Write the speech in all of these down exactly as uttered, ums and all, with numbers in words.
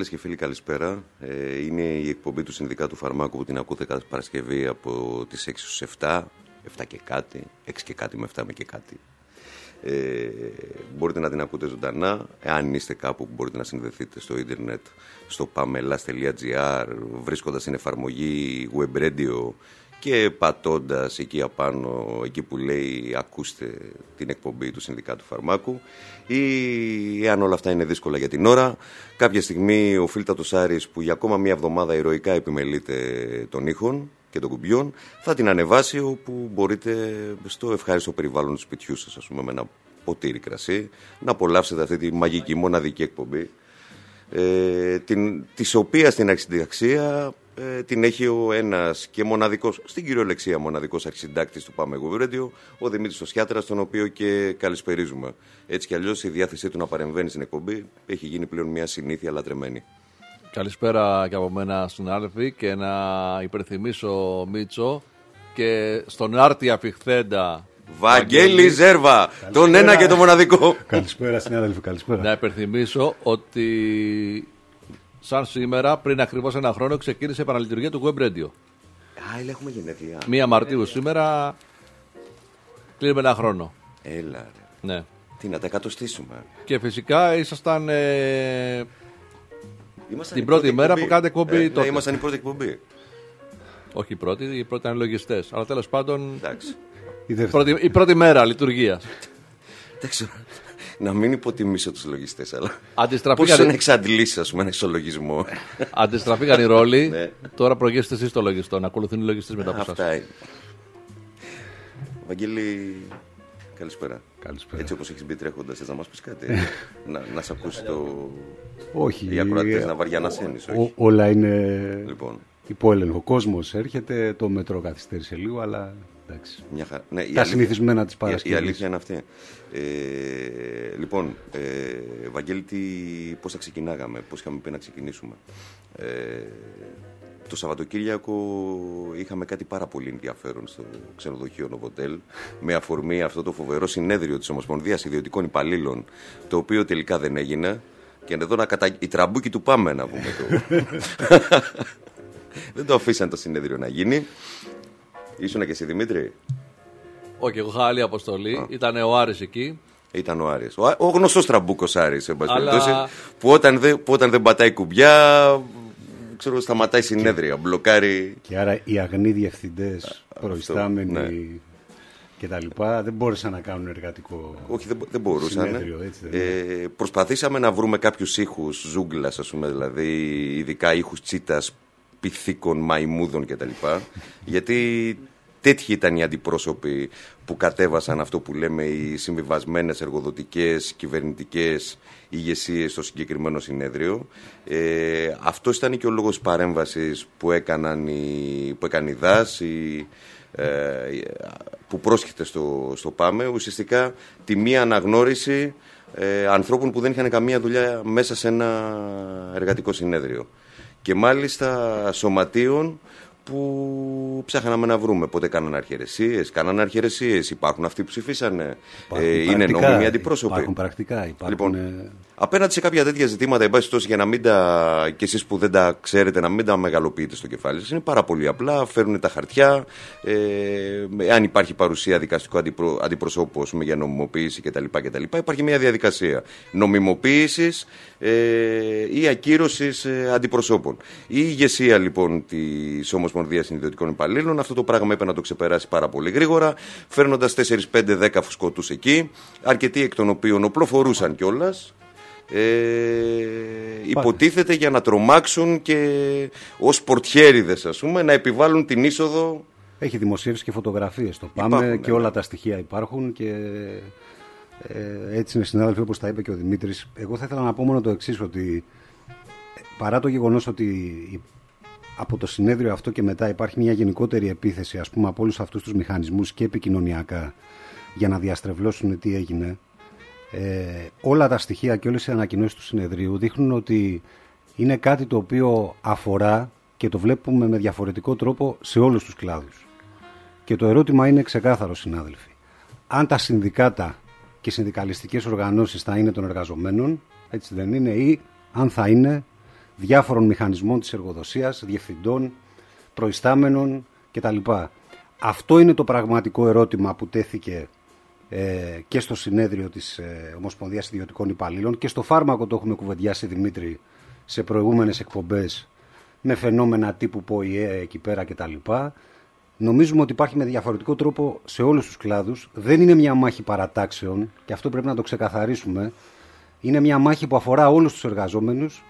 Φίλες και φίλοι, καλησπέρα. Ε, είναι η εκπομπή του Συνδικάτου Φαρμάκου που την ακούτε κάθε Παρασκευή από τις έξι στους επτά, επτά και κάτι, έξι και κάτι με επτά με και κάτι. Ε, μπορείτε να την ακούτε ζωντανά, εάν είστε κάπου που μπορείτε να συνδεθείτε στο ίντερνετ, στο pamelas τελεία gr, βρίσκοντας την εφαρμογή Web Radio και πατώντας εκεί απάνω, εκεί που λέει ακούστε την εκπομπή του Συνδικάτου Φαρμάκου, ή εάν όλα αυτά είναι δύσκολα για την ώρα, κάποια στιγμή ο φίλτατος Άρης που για ακόμα μία εβδομάδα ηρωικά επιμελείται των ήχων και των κουμπιών, θα την ανεβάσει όπου μπορείτε στο ευχάριστο περιβάλλον του σπιτιού σας, ας πούμε, με ένα ποτήρι κρασί, να απολαύσετε αυτή τη μαγική μοναδική εκπομπή, ε, την, της οποίας την αρχισυνταξία ε, την έχει ο ένας και μοναδικός, στην κυριολεξία μοναδικός αρχισυντάκτης του Πάμε Web Radio, ο Δημήτρης Οσιάτρας, τον οποίο και καλησπερίζουμε. Έτσι κι αλλιώς η διάθεσή του να παρεμβαίνει στην εκπομπή έχει γίνει πλέον μια συνήθεια λατρεμένη. Καλησπέρα και από μένα, συνάδελφοι, και να υπενθυμίσω, Μίτσο, και στον άρτη αφιχθέντα Βαγγέλη Ζέρβα, τον ένα και το μοναδικό. Καλησπέρα, συνάδελφοι, καλησπέρα. Να υπενθυμίσω ότι σαν σήμερα, πριν ακριβώς ένα χρόνο, ξεκίνησε η επαναλειτουργία του Web Radio. Α, έλα, έχουμε γενέθλια. Μία Μαρτίου σήμερα, κλείνουμε ένα χρόνο. Έλα, ρε. Ναι. Τι να τα εκατοστήσουμε. Και φυσικά ήσασταν ε, Ήμασταν την πρώτη, πρώτη μέρα που κάνετε εκπομπή. Ε, τότε. Ναι, ήμασταν η πρώτη εκπομπή. Όχι η πρώτη, η πρώτη ήταν λογιστές. Αλλά τέλος πάντων. Εντάξει. Η, πρώτη, η πρώτη μέρα λειτουργίας. Εντάξει. Να μην υποτιμήσω τους λογιστές, αλλά. Αντιστραφήκαν... Πώς να εξαντλήσεις, ας πούμε, ένα ισολογισμό. Αντιστραφήκαν οι ρόλοι. Ναι. Τώρα προγεύστε εσείς το λογιστό. Να ακολουθούν οι λογιστές μετά από εσάς. Αυτά είναι. Βαγγέλη, καλησπέρα. Καλησπέρα. Έτσι όπως έχεις μπει τρέχοντας, θες να μας πεις κάτι. να, να σε ακούσει το. Όχι. Οι ακροατές να βαριανασένεις, όχι. Ό, όλα είναι Λοιπόν. υπό-έλεγχο. Ο κόσμος έρχεται, το μετρό καθυστέρησε λίγο, αλλά εντάξει. Μια χα... ναι, τα συνηθισμένα της Παρασκευής. Η αλήθεια είναι αυτή. Ε, λοιπόν, ε, Βαγγέλη, τι, πώς θα ξεκινάγαμε, πώς είχαμε πει να ξεκινήσουμε. Ε, το Σαββατοκύριακο είχαμε κάτι πάρα πολύ ενδιαφέρον στο ξενοδοχείο Novotel, με αφορμή αυτό το φοβερό συνέδριο της Ομοσπονδίας Ιδιωτικών Υπαλλήλων, το οποίο τελικά δεν έγινε. Και εδώ να κατα... η τραμπούκη του πάμε, να πούμε το. Δεν το αφήσαν το συνέδριο να γίνει. Ήσουνα και εσύ, Δημήτρη? Όχι, εγώ είχα άλλη αποστολή. Α. Ήταν ο Άρης εκεί. Ήταν ο Άρης. Ο, ο γνωστός τραμπούκος Άρης, εν πάση περιπτώσει, Αλλά... που, όταν δε, που όταν δεν πατάει κουμπιά, ξέρω, σταματάει συνέδρια, μπλοκάρει. Και άρα οι αγνοί διευθυντές, προϊστάμενοι ναι. και τα λοιπά, δεν μπόρεσαν να κάνουν εργατικό. Όχι, δεν, δεν μπορούσαν. Συνέδριο, έτσι, δεν ε, προσπαθήσαμε να βρούμε κάποιους ήχους ζούγκλας, ας πούμε, δηλαδή ειδικά ήχους τσίτας, πυθίκων, μαϊμούδων κτλ. Γιατί τέτοιοι ήταν οι αντιπρόσωποι που κατέβασαν αυτό που λέμε οι συμβιβασμένες εργοδοτικές, κυβερνητικές ηγεσίες στο συγκεκριμένο συνέδριο. Ε, αυτός ήταν και ο λόγος παρέμβασης που, έκαναν οι, που έκανε η ΔΑΣ, η, ε, που πρόσχεται στο, στο ΠΑΜΕ, ουσιαστικά τη μία αναγνώριση ε, ανθρώπων που δεν είχαν καμία δουλειά μέσα σε ένα εργατικό συνέδριο. Και μάλιστα σωματείων που ψάχναμε να βρούμε. Πότε κάνανε αρχαιρεσίες, κάνανε αρχαιρεσίες, υπάρχουν αυτοί που ψηφίσανε, ε, είναι νόμιμοι αντιπρόσωποι. Υπάρχουν πρακτικά. Υπάρχουν... Λοιπόν, απέναντι σε κάποια τέτοια ζητήματα, εν πάση περιπτώσει, για να μην τα. Και εσείς που δεν τα ξέρετε, να μην τα μεγαλοποιείτε στο κεφάλι σας, είναι πάρα πολύ απλά. Φέρνουν τα χαρτιά. Ε, αν υπάρχει παρουσία δικαστικού αντιπρο... αντιπροσώπου για νομιμοποίηση κτλ, κτλ. Υπάρχει μια διαδικασία νομιμοποίησης ε, ή ακύρωσης ε, αντιπροσώπων. Η ηγεσία λοιπόν της Ομοσπονδίας Ιδιωτικών Υπαλλήλων αυτό το πράγμα είπε να το ξεπεράσει πάρα πολύ γρήγορα, φέρνοντας τέσσερα πέντε δέκα φουσκωτούς εκεί, αρκετοί εκ των οποίων οπλοφορούσαν κιόλας. Ε, υποτίθεται για να τρομάξουν και ως πορτιέριδες, ας πούμε, να επιβάλλουν την είσοδο. Έχει δημοσίευσει και φωτογραφίες το πάμε υπάρχουν, και ναι. όλα τα στοιχεία υπάρχουν και ε, έτσι είναι, συνάδελφοι, όπως τα είπε και ο Δημήτρης. Εγώ θα ήθελα να πω μόνο το εξής, ότι παρά το γεγονός ότι από το συνέδριο αυτό και μετά υπάρχει μια γενικότερη επίθεση, ας πούμε, από όλους αυτούς τους μηχανισμούς και επικοινωνιακά για να διαστρεβλώσουν τι έγινε, Ε, όλα τα στοιχεία και όλες οι ανακοινώσεις του συνεδρίου δείχνουν ότι είναι κάτι το οποίο αφορά και το βλέπουμε με διαφορετικό τρόπο σε όλους τους κλάδους. Και το ερώτημα είναι ξεκάθαρο, συνάδελφοι. Αν τα συνδικάτα και οι συνδικαλιστικές οργανώσεις θα είναι των εργαζομένων, έτσι δεν είναι, ή αν θα είναι διάφορων μηχανισμών της εργοδοσίας, διευθυντών, προϊστάμενων κτλ. Αυτό είναι το πραγματικό ερώτημα που τέθηκε ε, και στο συνέδριο της ε, Ομοσπονδίας Ιδιωτικών Υπαλλήλων και στο φάρμακο το έχουμε κουβεντιάσει, Δημήτρη, σε προηγούμενες εκπομπές με φαινόμενα τύπου ΠΟΗΕ εκεί πέρα κτλ. Νομίζουμε ότι υπάρχει με διαφορετικό τρόπο σε όλους τους κλάδους. Δεν είναι μια μάχη παρατάξεων και αυτό πρέπει να το ξεκαθαρίσουμε. Είναι μια μάχη που αφορά όλους τους εργαζόμενους.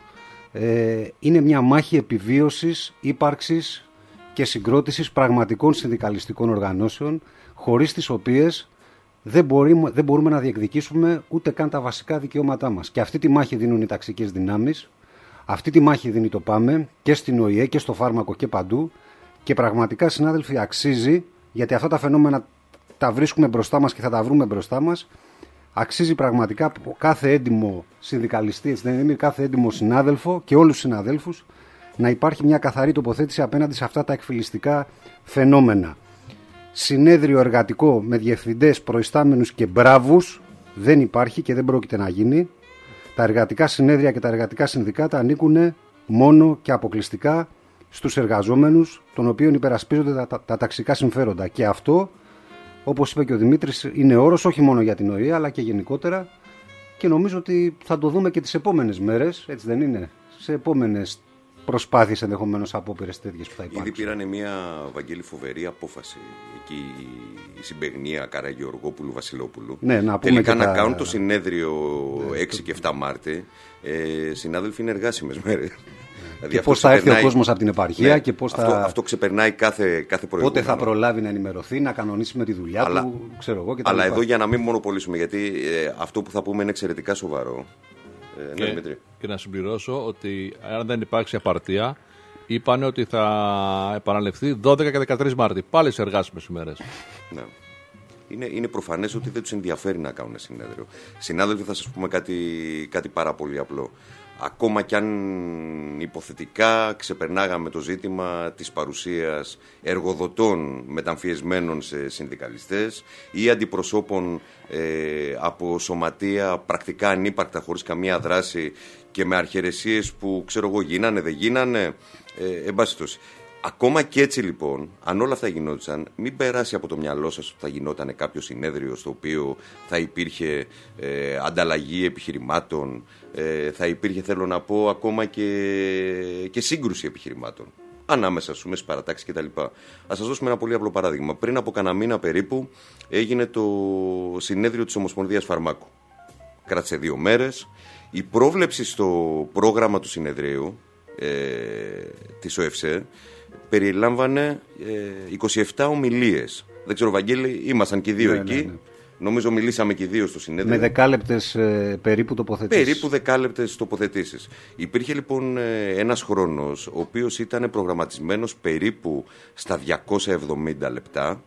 Ε, είναι μια μάχη επιβίωσης, ύπαρξης και συγκρότησης πραγματικών συνδικαλιστικών οργανώσεων, χωρίς τις οποίες δεν μπορούμε, δεν μπορούμε να διεκδικήσουμε ούτε καν τα βασικά δικαιώματά μας. Και αυτή τη μάχη δίνουν οι ταξικές δυνάμεις, αυτή τη μάχη δίνει το ΠΑΜΕ και στην ΟΗΕ και στο φάρμακο και παντού. Και πραγματικά, συνάδελφοι, αξίζει, γιατί αυτά τα φαινόμενα τα βρίσκουμε μπροστά μας και θα τα βρούμε μπροστά μας, αξίζει πραγματικά από κάθε έντιμο συνδικαλιστή, έτσι δεν είναι, κάθε έντιμο συνάδελφο και όλους τους συναδέλφους να υπάρχει μια καθαρή τοποθέτηση απέναντι σε αυτά τα εκφυλιστικά φαινόμενα. Συνέδριο εργατικό με διευθυντές, προϊστάμενους και μπράβους δεν υπάρχει και δεν πρόκειται να γίνει. Τα εργατικά συνέδρια και τα εργατικά συνδικάτα ανήκουν μόνο και αποκλειστικά στους εργαζόμενους, των οποίων υπερασπίζονται τα, τα, τα ταξικά συμφέροντα. Και αυτό, όπως είπε και ο Δημήτρης, είναι όρος όχι μόνο για την ΟΗΕ αλλά και γενικότερα, και νομίζω ότι θα το δούμε και τις επόμενες μέρες, έτσι δεν είναι, σε επόμενες προσπάθειες ενδεχομένως απόπειρες τέτοιες που θα υπάρξουν. Ήδη πήρανε μια, Βαγγέλη, φοβερή απόφαση εκεί η συμπαιγνία Καραγεωργόπουλου Βασιλόπουλου. Ναι, να πούμε τελικά να τα... κάνουν το συνέδριο ναι, έξι το... και εφτά Μάρτη. Ε, συνάδελφοι, είναι εργάσιμες μέρες. Δηλαδή και πώς θα έρθει ο κόσμος από την επαρχία, ναι, και πώς αυτό, θα... αυτό ξεπερνάει κάθε, κάθε προηγούμενο. Πότε θα προλάβει να ενημερωθεί, να κανονίσει με τη δουλειά αλλά, του, ξέρω εγώ και τα Αλλά λοιπά. εδώ για να μην μονοπολίσουμε, γιατί ε, αυτό που θα πούμε είναι εξαιρετικά σοβαρό. Ε, και, ναι, Δημήτρη. Και να συμπληρώσω ότι αν δεν υπάρξει απαρτία, είπανε ότι θα επαναληφθεί δώδεκα και δεκατρείς Μάρτη. Πάλι σε εργάσιμες ημέρες. Ναι. Είναι, είναι προφανές ότι δεν τους ενδιαφέρει να κάνουν συνέδριο. Συνάδελφοι, θα σας πούμε κάτι, κάτι πάρα πολύ απλό. Ακόμα κι αν υποθετικά ξεπερνάγαμε το ζήτημα της παρουσίας εργοδοτών μεταμφιεσμένων σε συνδικαλιστές ή αντιπροσώπων ε, από σωματεία πρακτικά ανύπαρκτα, χωρίς καμία δράση και με αρχαιρεσίες που, ξέρω εγώ, γίνανε, δεν γίνανε, ε, εν πάση περιπτώσει. Ακόμα και έτσι λοιπόν, αν όλα αυτά γινόντουσαν, μην περάσει από το μυαλό σας ότι θα γινόταν κάποιο συνέδριο στο οποίο θα υπήρχε ε, ανταλλαγή επιχειρημάτων, ε, θα υπήρχε, θέλω να πω, ακόμα και, και σύγκρουση επιχειρημάτων ανάμεσα στους μέσους παρατάξεις κτλ. Ας σας δώσουμε ένα πολύ απλό παράδειγμα. Πριν από κανένα μήνα περίπου έγινε το συνέδριο της Ομοσπονδίας Φαρμάκου. Κράτησε δύο μέρες. Η πρόβλεψη στο πρόγραμμα του συνεδρίου ε, της ΟΕΦΣΕ περιλάμβανε ε, είκοσι επτά ομιλίες. Δεν ξέρω, Βαγγέλη, ήμασταν και οι δύο, ναι, εκεί. Ναι, ναι. Νομίζω μιλήσαμε και οι δύο στο συνέδριο. Με δεκάλεπτες ε, περίπου τοποθετήσεις. Περίπου δεκάλεπτες τοποθετήσεις. Υπήρχε λοιπόν ε, ένας χρόνος, ο οποίος ήταν προγραμματισμένος περίπου στα διακόσια εβδομήντα λεπτά.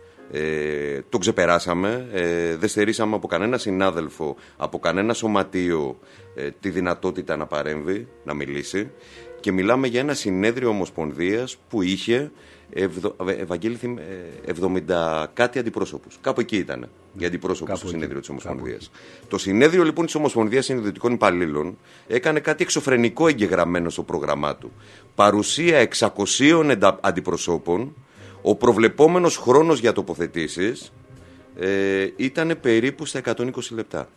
Ε, το ξεπεράσαμε, ε, δεν στερήσαμε από κανένα συνάδελφο, από κανένα σωματείο ε, τη δυνατότητα να παρέμβει, να μιλήσει, και μιλάμε για ένα συνέδριο Ομοσπονδίας που είχε ευδο, Ευαγγέλη, εβδομήντα κάτι αντιπρόσωπους. Κάπου εκεί ήταν οι αντιπρόσωποι στο συνέδριο της Ομοσπονδίας. Το συνέδριο λοιπόν της Ομοσπονδίας Συνδετικών Υπαλλήλων έκανε κάτι εξωφρενικό εγγεγραμμένο στο πρόγραμμά του. Παρουσία εξακοσίων αντιπροσώπων. Ο προβλεπόμενος χρόνος για τοποθετήσεις ε, ήταν περίπου στα εκατόν είκοσι λεπτά.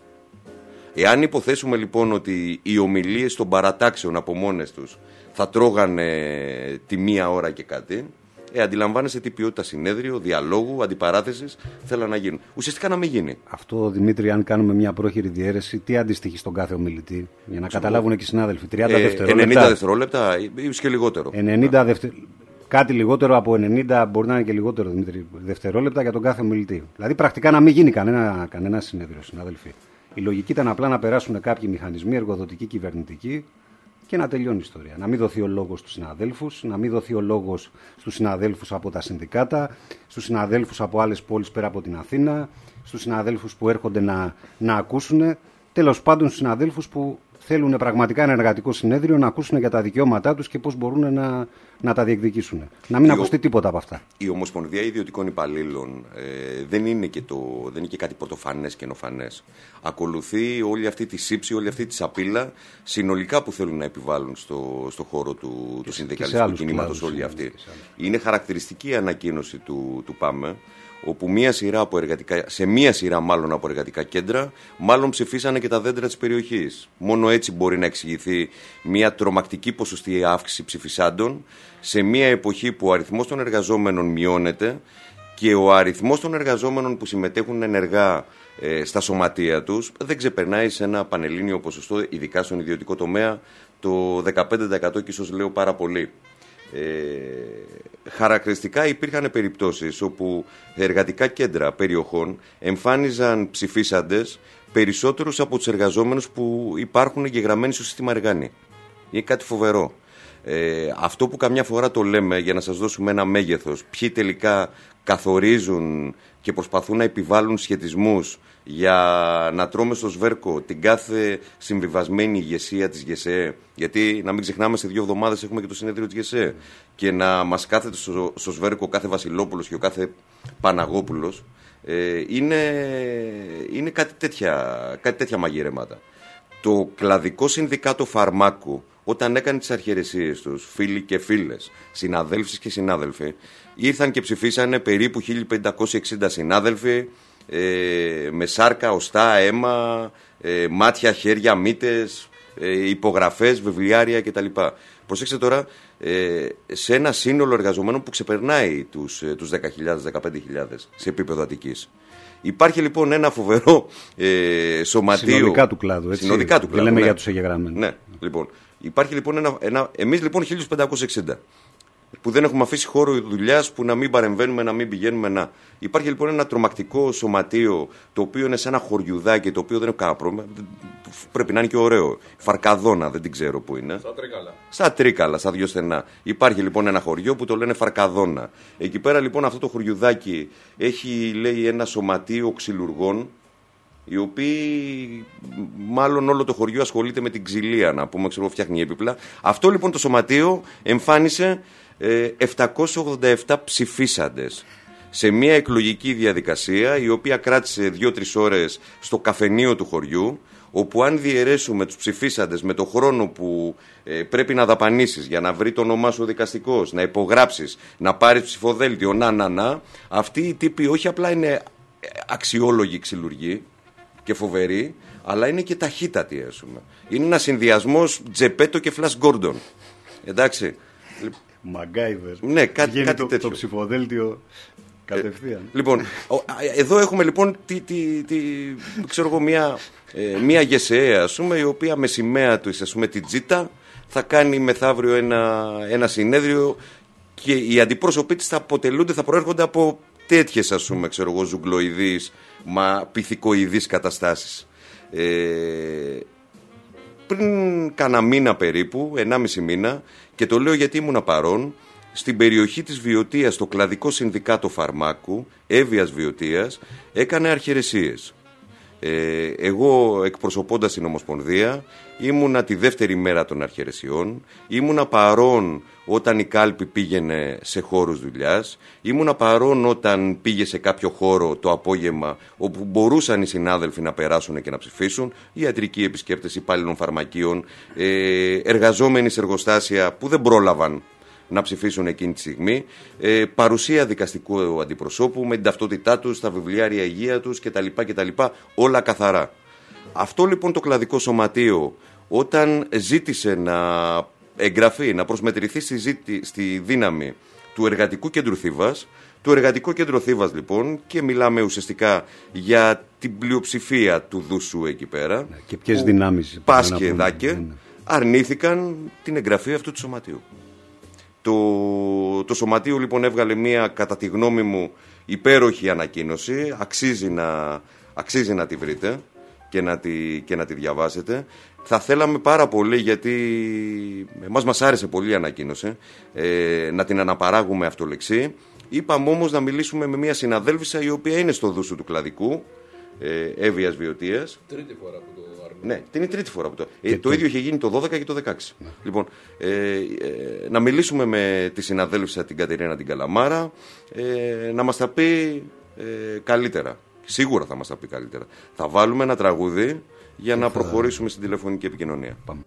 Εάν υποθέσουμε λοιπόν ότι οι ομιλίες των παρατάξεων από μόνες τους θα τρώγανε τη μία ώρα και κάτι, ε, αντιλαμβάνεσαι τι ποιότητα συνέδριο, διαλόγου, αντιπαράθεσης θέλουν να γίνουν. Ουσιαστικά να μην γίνει. Αυτό, Δημήτρη, αν κάνουμε μια πρόχειρη διαίρεση, τι αντιστοιχεί στον κάθε ομιλητή, για να Ξέρω. καταλάβουν και οι συνάδελφοι. τριάντα ε, δευτερόλεπτα. ενενήντα δευτερόλεπτα, ίσως και λιγότερο. ενενήντα δευτερόλεπτα. Κάτι λιγότερο από ενενήντα, μπορεί να είναι και λιγότερο, Δημήτρη, δευτερόλεπτα για τον κάθε ομιλητή. Δηλαδή, πρακτικά να μην γίνει κανένα, κανένα συνέδριο, συνάδελφοι. Η λογική ήταν απλά να περάσουν κάποιοι μηχανισμοί, εργοδοτικοί, κυβερνητικοί, και να τελειώνει η ιστορία. Να μην δοθεί ο λόγος στους συναδέλφους, να μην δοθεί ο λόγος στους συναδέλφους από τα συνδικάτα, στους συναδέλφους από άλλες πόλεις πέρα από την Αθήνα, στους συναδέλφους που έρχονται να, να ακούσουν, τέλος πάντων στους συναδέλφους που θέλουν πραγματικά ένα εργατικό συνέδριο να ακούσουν για τα δικαιώματά τους και πώς μπορούν να, να τα διεκδικήσουν. Να μην η ακουστεί ο... τίποτα από αυτά. Η Ομοσπονδία Ιδιωτικών Υπαλλήλων ε, δεν, είναι και το, δεν είναι και κάτι πρωτοφανές και ενοφανές. Ακολουθεί όλη αυτή τη σύψη, όλη αυτή τη σαπίλα συνολικά που θέλουν να επιβάλλουν στο, στο χώρο του, του συνδικαλιστικού κινήματος όλοι αυτοί. Είναι χαρακτηριστική η ανακοίνωση του, του ΠΑΜΕ, όπου μία σειρά από εργατικά, σε μία σειρά μάλλον από εργατικά κέντρα, μάλλον ψηφίσανε και τα δέντρα της περιοχής. Μόνο έτσι μπορεί να εξηγηθεί μία τρομακτική ποσοστή αύξηση ψηφισάντων σε μία εποχή που ο αριθμός των εργαζόμενων μειώνεται και ο αριθμός των εργαζόμενων που συμμετέχουν ενεργά ε, στα σωματεία τους δεν ξεπερνάει σε ένα πανελλήνιο ποσοστό, ειδικά στον ιδιωτικό τομέα, το δεκαπέντε τοις εκατό και ίσως λέω πάρα πολύ. Ε, χαρακτηριστικά υπήρχαν περιπτώσεις όπου εργατικά κέντρα περιοχών εμφάνιζαν ψηφίσαντες περισσότερους από τους εργαζόμενους που υπάρχουν εγγεγραμμένοι στο σύστημα Εργάνη. Είναι κάτι φοβερό. Ε, αυτό που καμιά φορά το λέμε για να σας δώσουμε ένα μέγεθος, ποιοι τελικά καθορίζουν και προσπαθούν να επιβάλλουν σχετισμούς για να τρώμε στο σβέρκο την κάθε συμβιβασμένη ηγεσία της ΓΕΣΕ, γιατί να μην ξεχνάμε σε δύο εβδομάδες έχουμε και το συνέδριο της ΓΕΣΕ, και να μας κάθεται στο, στο σβέρκο ο κάθε Βασιλόπουλος και ο κάθε Παναγόπουλος, ε, είναι, είναι κάτι, τέτοια, κάτι τέτοια μαγειρέματα. Το κλαδικό συνδικάτο φαρμάκου, όταν έκανε τις αρχαιρεσίες τους, φίλοι και φίλες, συναδέλφοι και συνάδελφοι, ήρθαν και ψηφίσανε περίπου χίλια πεντακόσιοι εξήντα συνάδελφοι, ε, με σάρκα, οστά, αίμα, ε, μάτια, χέρια, μύτες, ε, υπογραφές, βιβλιάρια κτλ. Προσέξτε τώρα, ε, σε ένα σύνολο εργαζομένων που ξεπερνάει τους, ε, τους δέκα χιλιάδες με δεκαπέντε χιλιάδες σε επίπεδο Αττικής. Υπάρχει λοιπόν ένα φοβερό ε, σωματείο. Συνοδικά του κλάδου, έτσι. Συνοδικά του κλάδου. Λέμε ναι. για τους εγγεγραμμένους. Ναι, λοιπόν. Υπάρχει λοιπόν ένα. ένα εμείς λοιπόν χίλια πεντακόσιοι εξήντα. Που δεν έχουμε αφήσει χώρο δουλειάς, που να μην παρεμβαίνουμε, να μην πηγαίνουμε να. Υπάρχει λοιπόν ένα τρομακτικό σωματείο, το οποίο είναι σε ένα χωριουδάκι, το οποίο δεν έχω κανένα πρόβλημα. Πρέπει να είναι και ωραίο. Φαρκαδόνα, δεν την ξέρω που είναι. Στα Τρίκαλα. Στα Τρίκαλα, στα δυο στενά. Υπάρχει λοιπόν ένα χωριό που το λένε Φαρκαδόνα. Εκεί πέρα λοιπόν αυτό το χωριουδάκι έχει, λέει, ένα σωματείο ξυλουργών, οι οποίοι μάλλον όλο το χωριό ασχολείται με την ξυλία, να πούμε, ξέρω, φτιάχνει έπιπλα. Αυτό λοιπόν το σωματείο εμφάνισε ε, επτακόσιοι ογδόντα επτά ψηφίσαντες σε μια εκλογική διαδικασία, η οποία κράτησε δύο-τρεις ώρες στο καφενείο του χωριού, όπου αν διαιρέσουμε τους ψηφίσαντες με το χρόνο που ε, πρέπει να δαπανίσεις για να βρει το όνομά σου ο δικαστικός, να υπογράψεις, να πάρεις ψηφοδέλτιο, να, να, να, αυτοί οι τύποι όχι απλά είναι αξιόλογοι ξυλουργοί και φοβεροί, αλλά είναι και ταχύτατοι, ας πούμε. Είναι ένα συνδυασμός Τζεπέτο και Φλας Γκόρντον. Εντάξει. Μαγκάιβερ. Ναι, κάτι, κάτι το, τέτοιο. Το ψηφοδέλτιο κατευθείαν. Ε, λοιπόν, εδώ έχουμε λοιπόν τι, τι, τι, ξέρω εγώ, μια, ε, μια ΓΕΣΕ, ας πούμε, η οποία με σημαία του, ας πούμε, την Τζίτα, θα κάνει μεθαύριο ένα, ένα συνέδριο και οι αντιπρόσωποι της θα αποτελούνται, θα προέρχονται από τέτοιες, ας πούμε, ξέρω εγώ, ζουγκλοειδείς, μα πυθικοειδείς καταστάσεις. Ε, πριν κάνα μήνα περίπου, ενάμιση μήνα, και το λέω γιατί ήμουνα παρόν, στην περιοχή της Βιωτίας, το κλαδικό συνδικάτο φαρμάκου, Εύβοιας Βιωτίας, έκανε αρχαιρεσίες. Ε, εγώ, εκπροσωπώντας την Ομοσπονδία, ήμουνα τη δεύτερη μέρα των αρχαιρεσιών, ήμουνα παρόν όταν η κάλπη πήγαινε σε χώρους δουλειάς, ήμουνα παρόν όταν πήγε σε κάποιο χώρο το απόγευμα όπου μπορούσαν οι συνάδελφοι να περάσουν και να ψηφίσουν, ιατρικοί επισκέπτες υπάλληλων φαρμακείων, ε, εργαζόμενοι σε εργοστάσια που δεν πρόλαβαν να ψηφίσουν εκείνη τη στιγμή, ε, παρουσία δικαστικού αντιπροσώπου με την ταυτότητά τους, τα βιβλιάρια υγεία τους κτλ, κτλ. Όλα καθαρά. Αυτό λοιπόν το κλαδικό σωματείο, όταν ζήτησε να εγγραφεί, να προσμετρηθεί στη, ζήτη, στη δύναμη του Εργατικού Κέντρου Θήβας, το Εργατικό Κέντρο Θήβας λοιπόν, και μιλάμε ουσιαστικά για την πλειοψηφία του Δούσου εκεί πέρα, και ποιες δυνάμεις, Πάσκε, Δάκε, αρνήθηκαν την εγγραφή αυτού του σωματείου. Το, το σωματείο λοιπόν έβγαλε μια, κατά τη γνώμη μου, υπέροχη ανακοίνωση, αξίζει να, αξίζει να τη βρείτε και να τη, και να τη διαβάσετε. Θα θέλαμε πάρα πολύ, γιατί εμάς μας άρεσε πολύ η ανακοίνωση, ε, να την αναπαράγουμε αυτολεξή. Είπαμε όμως να μιλήσουμε με μια συναδέλφισσα η οποία είναι στο Δούσου του κλαδικού, ε, έβειας βιωτείας. Τρίτη φορά που το αρνεί. Ναι, την τρίτη φορά που το. Ε, το ίδιο είχε γίνει το δώδεκα και το δεκαέξι. Ναι. Λοιπόν, ε, ε, να μιλήσουμε με τη συναδέλφισσα την Κατερίνα την Καλαμάρα, ε, να μας τα πει ε, καλύτερα. Σίγουρα θα μας τα πει καλύτερα. Θα βάλουμε ένα τραγούδι για και να θα... προχωρήσουμε στην τηλεφωνική επικοινωνία. Πάμε.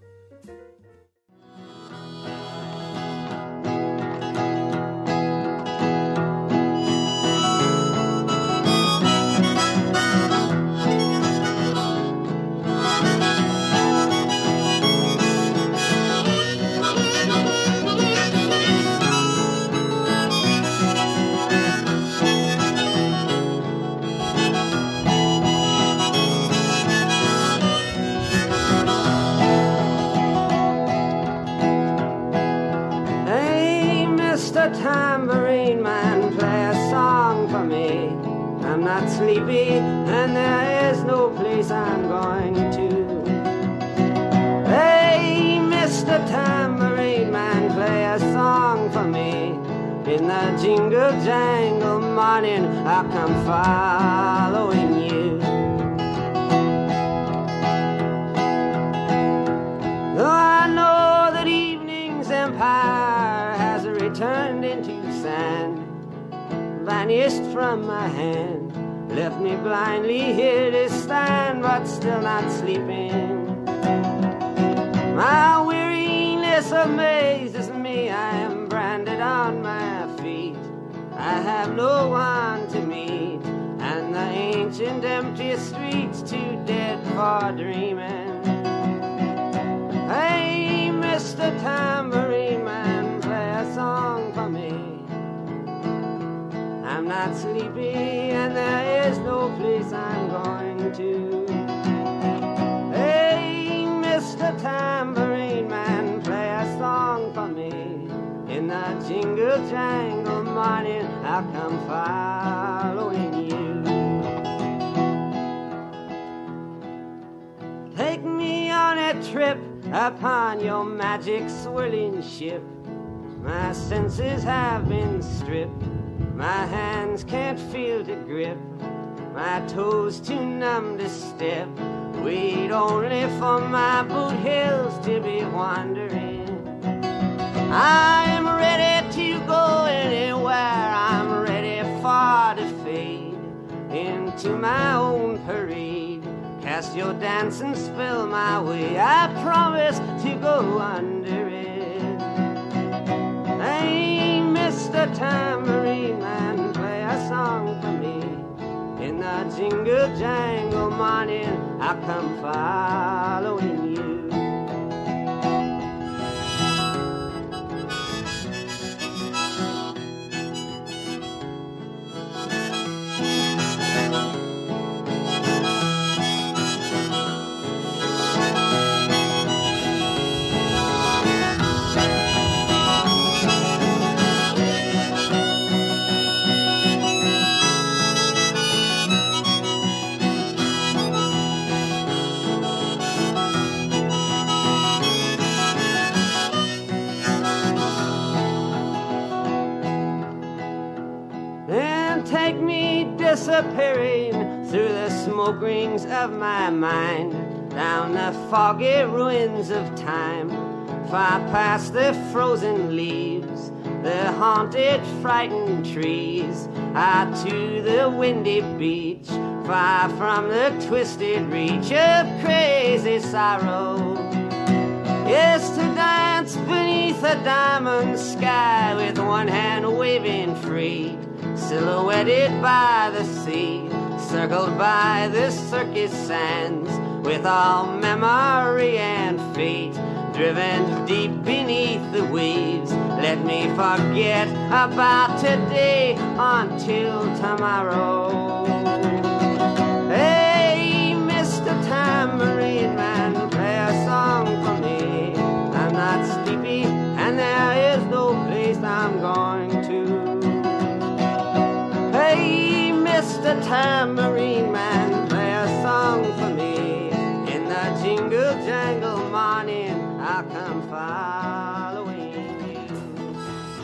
Upon your magic swirling ship, my senses have been stripped. My hands can't feel to grip, my toes too numb to step. Wait only for my boot heels to be wandering. I'm ready to go anywhere, I'm ready for to fade into my own parade. Cast your dancing spell my way, I promise to go under it. Hey, Mister Tambourine Man, play a song for me. In the jingle jangle morning, I come following you. Disappearing through the smoke rings of my mind, down the foggy ruins of time, far past the frozen leaves, the haunted frightened trees, out to the windy beach, far from the twisted reach of crazy sorrow. Yes, to dance beneath a diamond sky with one hand waving free, silhouetted by the sea, circled by the circus sands, with all memory and fate driven deep beneath the waves. Let me forget about today until tomorrow. Hey, Mister Tambourine Man, play a song for me. I'm not sleepy and there is no place I'm going to. Hey, Mister Tambourine Man, play a song for me. In the jingle jangle morning, I'll come following you.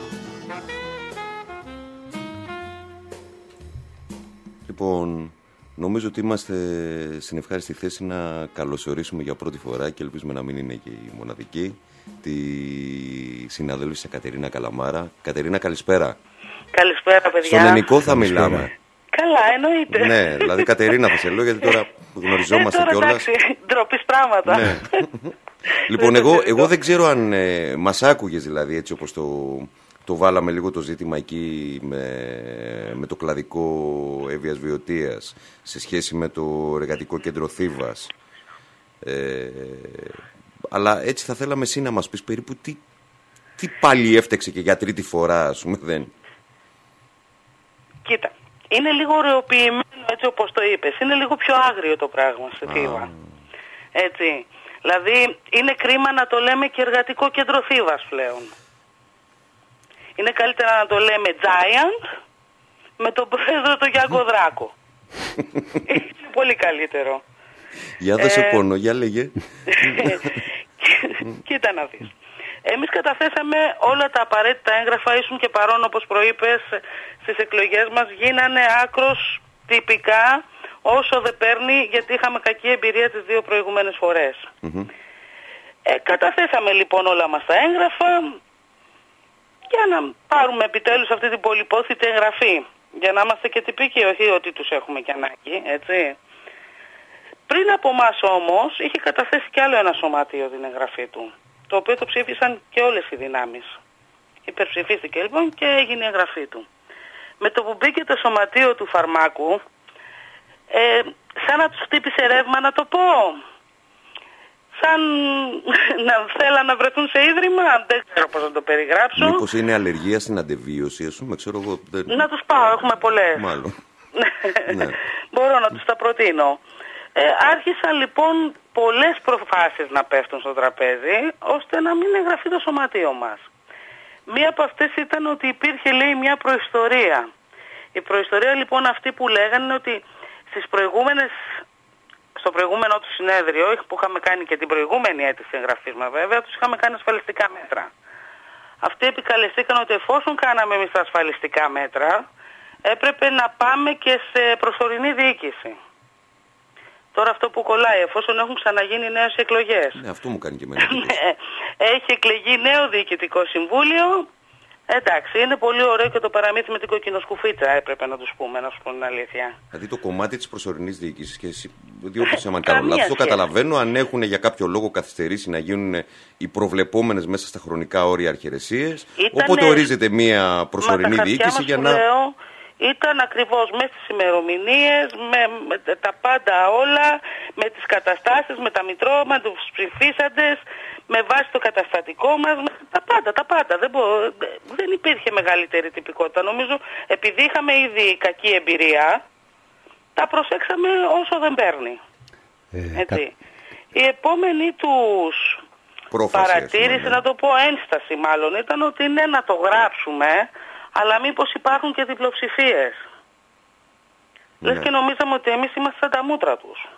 Λοιπόν, Νομίζω ότι είμαστε στην ευχάριστη θέση να καλωσορίσουμε για πρώτη φορά και ελπίζουμε να μην είναι και η μοναδική τη συναδέλφισσα Κατερίνα Καλαμάρα. Κατερίνα, καλησπέρα. Καλησπέρα, παιδιά. Στον ελληνικό θα μιλάμε. Καλά, εννοείται. Ναι, δηλαδή Κατερίνα θα σε λέω, γιατί τώρα γνωριζόμαστε ε, τώρα, κιόλας. Εντάξει, ντροπής πράγματα. Ναι. Λοιπόν, εγώ, εγώ δεν ξέρω αν ε, μας άκουγες, δηλαδή, έτσι όπως το, το βάλαμε λίγο το ζήτημα εκεί με, με το κλαδικό Εύβοιας Βιωτίας σε σχέση με το εργατικό κέντρο Θήβας. Ε, αλλά έτσι θα θέλαμε εσύ να μας πεις περίπου τι, τι πάλι έφτεξε και για τρίτη φορά, ας πούμε, δεν. Κοίτα, είναι λίγο ωρεοποιημένο έτσι όπως το είπες. Είναι λίγο πιο άγριο το πράγμα στη Θήβα. Έτσι. Δηλαδή είναι κρίμα να το λέμε και εργατικό κέντρο Θήβας πλέον. Είναι καλύτερα να το λέμε Giant με τον πρόεδρο τον Γιάνγκο Δράκο. Είναι πολύ καλύτερο. Για δώσε ε, πόνο, για λέγε. Κοίτα να δεις. Εμείς καταθέσαμε όλα τα απαραίτητα έγγραφα, ήσουν και παρόν όπως προείπες στις εκλογές μας, γίνανε άκρος τυπικά όσο δεν παίρνει, γιατί είχαμε κακή εμπειρία τις δύο προηγούμενες φορές. Mm-hmm. Ε, καταθέσαμε λοιπόν όλα μας τα έγγραφα για να πάρουμε επιτέλους αυτή την πολυπόθητη εγγραφή, για να είμαστε και τυπικοί, όχι ότι τους έχουμε και ανάγκη, έτσι. Πριν από εμάς όμως είχε καταθέσει κι άλλο ένα σωματείο την εγγραφή του, το οποίο το ψήφισαν και όλες οι δυνάμεις. Υπερψηφίστηκε λοιπόν και έγινε η εγγραφή του. Με το που μπήκε το σωματείο του φαρμάκου, ε, σαν να τους χτύπησε ρεύμα, να το πω, σαν να θέλαν να βρεθούν σε ίδρυμα, δεν ξέρω πώς να το περιγράψω. Μήπως είναι αλλεργία στην αντεβίωση, ας πούμε, ξέρω εγώ. Δεν... Να τους πάω, έχουμε πολλές. Μάλλον. Ναι. Μπορώ να τους τα προτείνω. Ε, άρχισαν λοιπόν πολλές προφάσεις να πέφτουν στο τραπέζι, ώστε να μην εγγραφεί το σωματείο μας. Μία από αυτές ήταν ότι υπήρχε, λέει, μια προϊστορία. Η προϊστορία λοιπόν αυτή που λέγανε είναι ότι στις προηγούμενες, στο προηγούμενο του συνέδριο, που είχαμε κάνει και την προηγούμενη αίτηση εγγραφής μας βέβαια, τους είχαμε κάνει ασφαλιστικά μέτρα. Αυτοί επικαλεστήκαν ότι εφόσον κάναμε εμείς τα ασφαλιστικά μέτρα, έπρεπε να πάμε και σε προσωρινή διοίκηση. Τώρα αυτό που κολλάει, εφόσον έχουν ξαναγίνει νέες εκλογές. Ναι, αυτό μου κάνει και εμένα. Έχει εκλεγεί νέο διοικητικό συμβούλιο. Εντάξει, είναι πολύ ωραίο και το παραμύθι με την κοκκινοσκουφίτσα, έπρεπε να τους πούμε, να σου πω την αλήθεια. Δηλαδή το κομμάτι της προσωρινής διοίκησης, και εσύ, διόρθωσε αν κάνω λάθος, το καταλαβαίνω, αν έχουν για κάποιο λόγο καθυστερήσει να γίνουν οι προβλεπόμενες μέσα στα χρονικά όρια αρχαιρεσίες, οπότε ορίζεται μια προσωρινή διοίκηση για να... Λέω, ήταν ακριβώς μέσα στις ημερομηνίες, με, με τα πάντα όλα, με τις καταστάσεις, με τα μητρώματα, με τους ψηφίσαντες, με βάση το καταστατικό μας, με τα πάντα, τα πάντα. Δεν, μπο, δεν υπήρχε μεγαλύτερη τυπικότητα. Νομίζω, επειδή είχαμε ήδη κακή εμπειρία, τα προσέξαμε όσο δεν παίρνει. Ε, Έτσι. Κα... Η επόμενη τους Πρόφαση, παρατήρηση, ναι. να το πω ένσταση μάλλον, ήταν ότι ναι, να το γράψουμε, αλλά μήπως υπάρχουν και διπλοψηφίες. Ναι. Λες και νομίζαμε ότι εμείς είμαστε σαν τα μούτρα τους.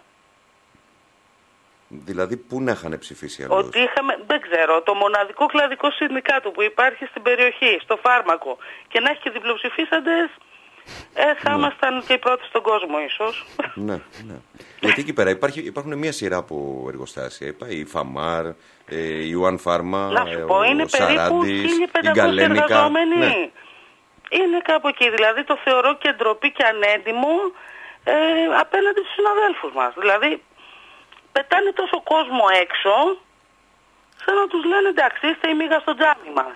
Δηλαδή πού να είχαν ψηφίσει αλλιώς? Ότι είχαμε, δεν ξέρω, το μοναδικό κλαδικό συνδικάτο που υπάρχει στην περιοχή, στο φάρμακο, και να έχει και διπλοψηφίσαντες, ε, θα ήμασταν ναι. και οι πρώτοι στον κόσμο ίσως. Ναι, ναι. Γιατί εκεί πέρα υπάρχει, υπάρχουν μια σειρά από εργοστάσια. Η Φαμάρ, η One Pharma, να σου πω, είναι ο περίπου Σαράντης, χίλια πεντακόσιοι εργαζόμενοι. Ναι. Είναι κάπου εκεί, δηλαδή το θεωρώ και ντροπή και ανέντιμο ε, απέναντι στους συναδέλφους μας. Δηλαδή πετάνε τόσο κόσμο έξω, σαν να τους λένε εντάξει, είστε η μύγα στο τζάμι μας.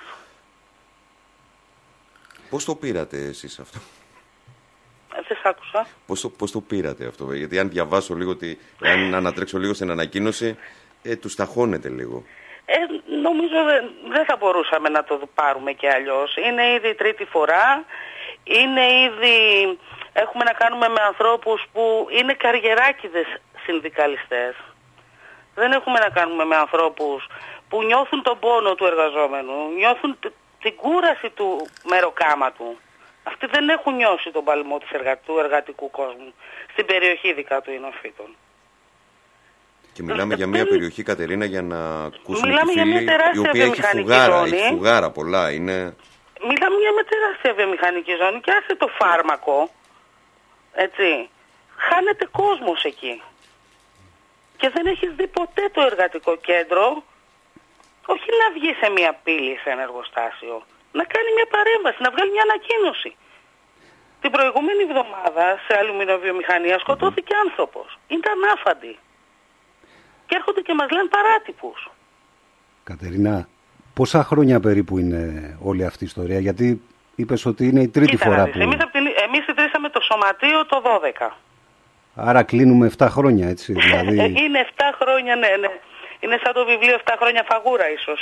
Πώς το πήρατε εσείς αυτό? Δεν σ' άκουσα. Πώς το, πώς το πήρατε αυτό? Γιατί αν διαβάσω λίγο, τη, αν ανατρέξω λίγο στην ανακοίνωση, ε, τους ταχώνεται λίγο. Ε, νομίζω δεν δε θα μπορούσαμε να το πάρουμε και αλλιώς. Είναι ήδη η τρίτη φορά. Είναι ήδη... Έχουμε να κάνουμε με ανθρώπους που είναι καριεράκηδες συνδικαλιστές. Δεν έχουμε να κάνουμε με ανθρώπους που νιώθουν τον πόνο του εργαζόμενου, νιώθουν την κούραση του μεροκάματου. Αυτοί δεν έχουν νιώσει τον παλμό της εργα... του εργατικού κόσμου στην περιοχή ειδικά του Ινοφύτων. Και μιλάμε για μια περιοχή, Κατερίνα, για να ακούσουμε μιλάμε τη φίλη, για μια τεράστια η οποία έχει φουγάρα, ζώνη. έχει φουγάρα πολλά. Είναι... Μιλάμε για μια τεράστια βιομηχανική ζώνη και άσε το φάρμακο, έτσι. χάνεται κόσμος εκεί. Και δεν έχεις δει ποτέ το εργατικό κέντρο, όχι να βγει σε μια πύλη, σε ένα εργοστάσιο, να κάνει μια παρέμβαση, να βγάλει μια ανακοίνωση. Την προηγούμενη εβδομάδα σε αλουμινοβιομηχανία σκοτώθηκε άνθρωπος. Ήταν άφαντοι. Και έρχονται και μας λένε παράτυπους. Κατερίνα, πόσα χρόνια περίπου είναι όλη αυτή η ιστορία? Γιατί είπες ότι είναι η τρίτη Κοίτα, φορά δεις, που... Εμείς, την... εμείς ιδρύσαμε το σωματείο το δώδεκα. Άρα κλείνουμε επτά χρόνια, έτσι, δηλαδή... Είναι επτά χρόνια, ναι, ναι. Είναι σαν το βιβλίο επτά χρόνια φαγούρα, ίσως.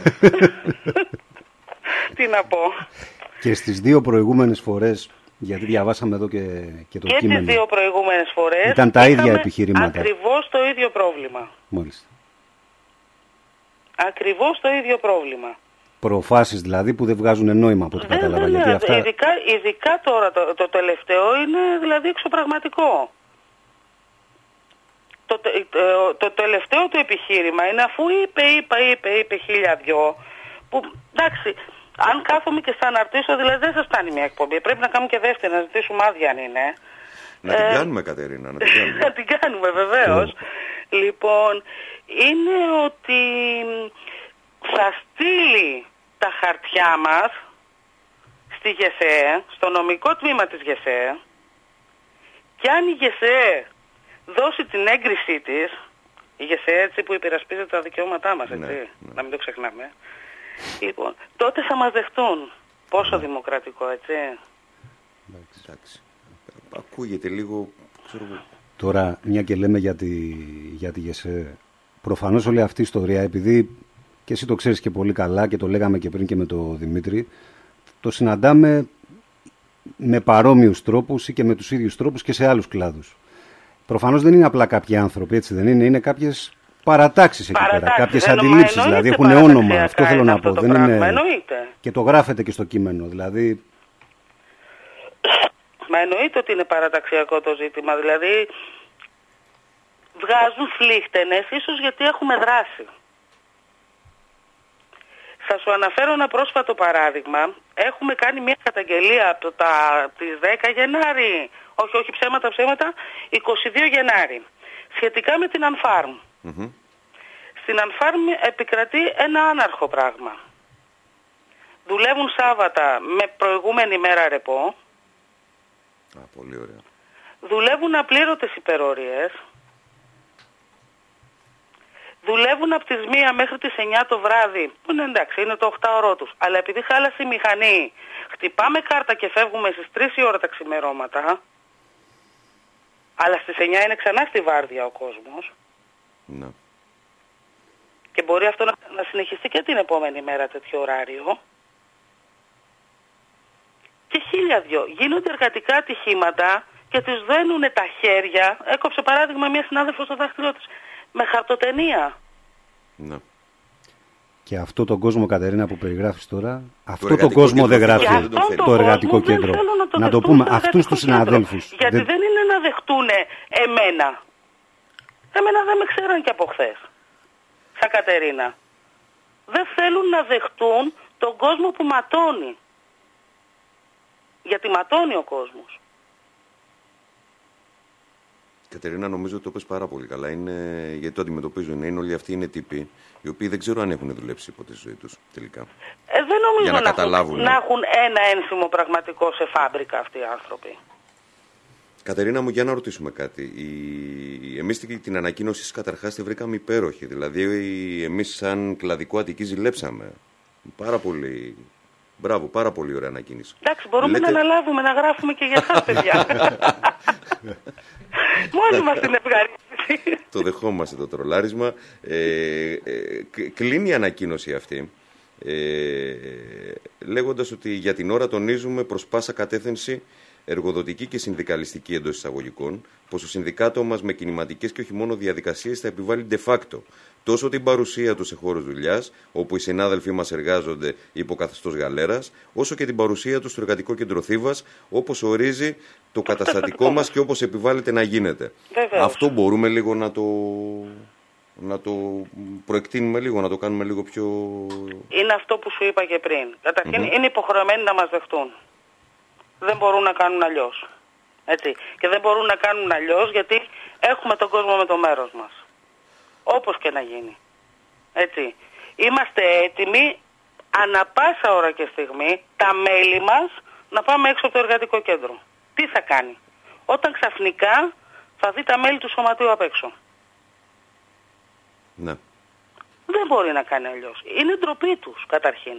Τι να πω. Και στις δύο προηγούμενες φορές, γιατί διαβάσαμε εδώ και, και το και κείμενο. Και τις δύο προηγούμενες φορές ήταν τα ίδια επιχειρήματα. Ακριβώς το ίδιο πρόβλημα. Μάλιστα. Ακριβώς το ίδιο πρόβλημα. Προφάσεις δηλαδή που δεν βγάζουν νόημα από ό,τι κατάλαβα. Ναι, γιατί αυτά... ειδικά, ειδικά τώρα το, το τελευταίο είναι δηλαδή εξωπραγματικό. Το, το, το, το τελευταίο του επιχείρημα είναι αφού είπε, είπε, είπε, είπε χίλια δυο, που εντάξει, αν κάθομαι και στα αναρτήσω, δηλαδή δεν σας φτάνει μια εκπομπή. Πρέπει να κάνουμε και δεύτερη, να ζητήσουμε άδεια αν είναι. Να την ε, κάνουμε, Κατερίνα, να την κάνουμε. Να την κάνουμε, βεβαίως. Λοιπόν, είναι ότι θα στείλει τα χαρτιά μας στη ΓΕΣΕΕ, στο νομικό τμήμα της ΓΕΣΕΕ, και αν η ΓΕΣΕΕ δώσει την έγκρισή της, η ΓΕΣΕΕ έτσι που υπερασπίζεται τα δικαιώματά μας, έτσι, ναι, ναι. να μην το ξεχνάμε, λοιπόν, τότε θα μας δεχτούν. Πόσο ναι. δημοκρατικό, έτσι. Εντάξει. Ακούγεται λίγο, ξέρω... Τώρα, μια και λέμε για τη, για τη ΓΕΣΕΕ, προφανώς όλη αυτή η ιστορία, επειδή και εσύ το ξέρεις και πολύ καλά και το λέγαμε και πριν και με τον Δημήτρη, το συναντάμε με παρόμοιους τρόπους ή και με τους ίδιους τρόπους και σε άλλους κλάδους. Προφανώς δεν είναι απλά κάποιοι άνθρωποι, έτσι δεν είναι, είναι κάποιες παρατάξεις εκεί πέρα, κάποιες αντιλήψεις, δηλαδή έχουν όνομα, αυτό θέλω να πω, δεν είναι... Εννοείται. Και το γράφετε και στο κείμενο, δηλαδή... Μα εννοείται ότι είναι παραταξιακό το ζήτημα, δηλαδή βγάζουν φλίχτενες, ίσως γιατί έχουμε δράσει. Θα σου αναφέρω ένα πρόσφατο παράδειγμα. Έχουμε κάνει μια καταγγελία από τα, τις δέκα Γενάρη, όχι, όχι ψέματα, ψέματα, είκοσι δύο Γενάρη, σχετικά με την Ανφάρμ. Mm-hmm. Στην Ανφάρμ επικρατεί ένα άναρχο πράγμα. Δουλεύουν Σάββατα με προηγούμενη μέρα ρεπό. Α, πολύ ωραία. Δουλεύουν απλήρωτες υπερορίες. Δουλεύουν από τις μία μέχρι τις εννιά το βράδυ, που είναι εντάξει, είναι το οκτάωρό τους. Αλλά επειδή χάλασε η μηχανή, χτυπάμε κάρτα και φεύγουμε στις τρεις η ώρα τα ξημερώματα, αλλά στις εννιά είναι ξανά στη βάρδια ο κόσμος. Ναι. Και μπορεί αυτό να, να συνεχιστεί και την επόμενη μέρα τέτοιο ωράριο. Και χίλια δυο. Γίνονται εργατικά ατυχήματα και τους δένουν τα χέρια. Έκοψε παράδειγμα μια συνάδελφος στο δάχτυλό της. Με χαρτοτενία. Ναι. Και αυτό τον κόσμο, Κατερίνα, που περιγράφεις τώρα, αυτό τον κόσμο δεν γράφει το, το εργατικό κέντρο. Να το, να το πούμε, αυτούς τους συναδέλφους. Γιατί δεν... δεν είναι να δεχτούν εμένα. Εμένα δεν με ξέραν και από χθες. Σαν Κατερίνα. Δεν θέλουν να δεχτούν τον κόσμο που ματώνει. Γιατί ματώνει ο κόσμος. Κατερίνα, νομίζω ότι το πες πάρα πολύ καλά. Είναι, γιατί το αντιμετωπίζουν. Είναι όλοι αυτοί είναι τύποι οι οποίοι δεν ξέρω αν έχουν δουλέψει ποτέ στη ζωή τους τελικά. Ε, δεν νομίζω για να, να, καταλάβουν. Έχουν, να έχουν ένα ένθυμο πραγματικό σε φάμπρικα αυτοί οι άνθρωποι. Κατερίνα μου, για να ρωτήσουμε κάτι. Η... Εμείς την ανακοίνωση καταρχάς τη βρήκαμε υπέροχη. Δηλαδή, εμείς σαν κλαδικό Αττικής ζηλέψαμε. Πάρα πολύ. Μπράβο, πάρα πολύ ωραία ανακοίνηση. Εντάξει, μπορούμε Λέτε... να αναλάβουμε να γράφουμε και για εσάς, παιδιά. Μόνοι μας την ευχαρίστηση. Το δεχόμαστε το τρολάρισμα. Ε, ε, κλείνει η ανακοίνωση αυτή, ε, λέγοντας ότι για την ώρα τονίζουμε προς πάσα κατεύθυνση εργοδοτική και συνδικαλιστική εντός εισαγωγικών, πως το συνδικάτο μας με κινηματικές και όχι μόνο διαδικασίες θα επιβάλλει de facto τόσο την παρουσία του σε χώρους δουλειάς, όπου οι συνάδελφοί μας εργάζονται υπό καθεστώς γαλέρας, όσο και την παρουσία του στο εργατικό κέντρο Θήβας, όπως ορίζει το καταστατικό μας και όπως επιβάλλεται να γίνεται. Βεβαίως. Αυτό μπορούμε λίγο να το, να το προεκτείνουμε λίγο, να το κάνουμε λίγο πιο... Είναι αυτό που σου είπα και πριν. Καταρχήν mm-hmm. είναι υποχρεωμένοι να μας δεχτούν. Δεν μπορούν να κάνουν αλλιώς. Έτσι. Και δεν μπορούν να κάνουν αλλιώς, γιατί έχουμε τον κόσμο με το μέρος μας. Όπως και να γίνει. Έτσι. Είμαστε έτοιμοι ανα πάσα ώρα και στιγμή τα μέλη μας να πάμε έξω από το εργατικό κέντρο. Τι θα κάνει? Όταν ξαφνικά θα δει τα μέλη του σωματείου απ' έξω. Ναι. Δεν μπορεί να κάνει αλλιώς. Είναι ντροπή τους καταρχήν.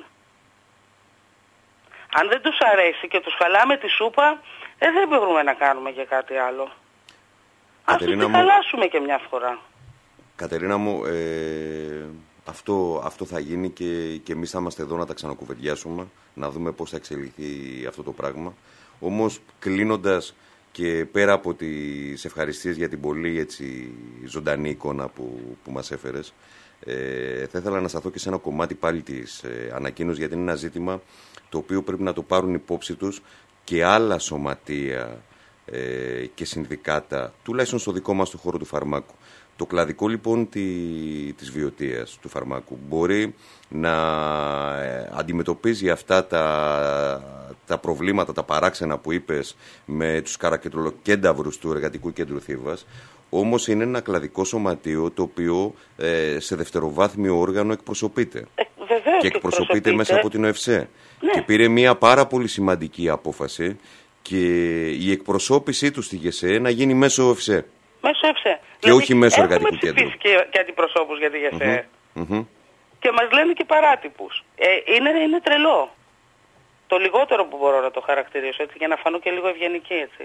Αν δεν τους αρέσει και τους χαλάμε τη σούπα, ε, δεν μπορούμε να κάνουμε και κάτι άλλο. Ας τους τη χαλάσουμε και μια φορά. Κατερίνα μου, ε, αυτό, αυτό θα γίνει και, και εμείς θα είμαστε εδώ να τα ξανακουβεντιάσουμε, να δούμε πώς θα εξελιχθεί αυτό το πράγμα. Όμως, κλείνοντας και πέρα από τις ευχαριστίες για την πολύ έτσι, ζωντανή εικόνα που, που μας έφερες, ε, θα ήθελα να σταθώ και σε ένα κομμάτι πάλι της ε, ανακοίνωσης, γιατί είναι ένα ζήτημα το οποίο πρέπει να το πάρουν υπόψη τους και άλλα σωματεία ε, και συνδικάτα, τουλάχιστον στο δικό μας το χώρο του φαρμάκου. Το κλαδικό λοιπόν τη, της βιωτείας του φαρμάκου μπορεί να ε, αντιμετωπίζει αυτά τα, τα προβλήματα, τα παράξενα που είπες με τους καρακετρολοκένταυρους του Εργατικού Κέντρου Θήβας, όμως είναι ένα κλαδικό σωματείο το οποίο ε, σε δευτεροβάθμιο όργανο εκπροσωπείται. Ε, βεβαίως και εκπροσωπείται μέσα από την ΟΕΦΣΕ. Ναι. Και πήρε μια πάρα πολύ σημαντική απόφαση και η εκπροσώπησή του στη ΓΕΣΕ να γίνει μέσω ΟΕΦΣΕ. Μέσω ΕΦΣΕ. Και δηλαδή, όχι μέσω εργατικού κέντρου. Έχουμε ψηφίσει και, και αντιπροσώπους για τη ΓΕΣΕ. Mm-hmm. Mm-hmm. Και μας λένε και παράτυπους. Ε, είναι, είναι τρελό. Το λιγότερο που μπορώ να το χαρακτηρίσω, έτσι, για να φανώ και λίγο ευγενική, έτσι.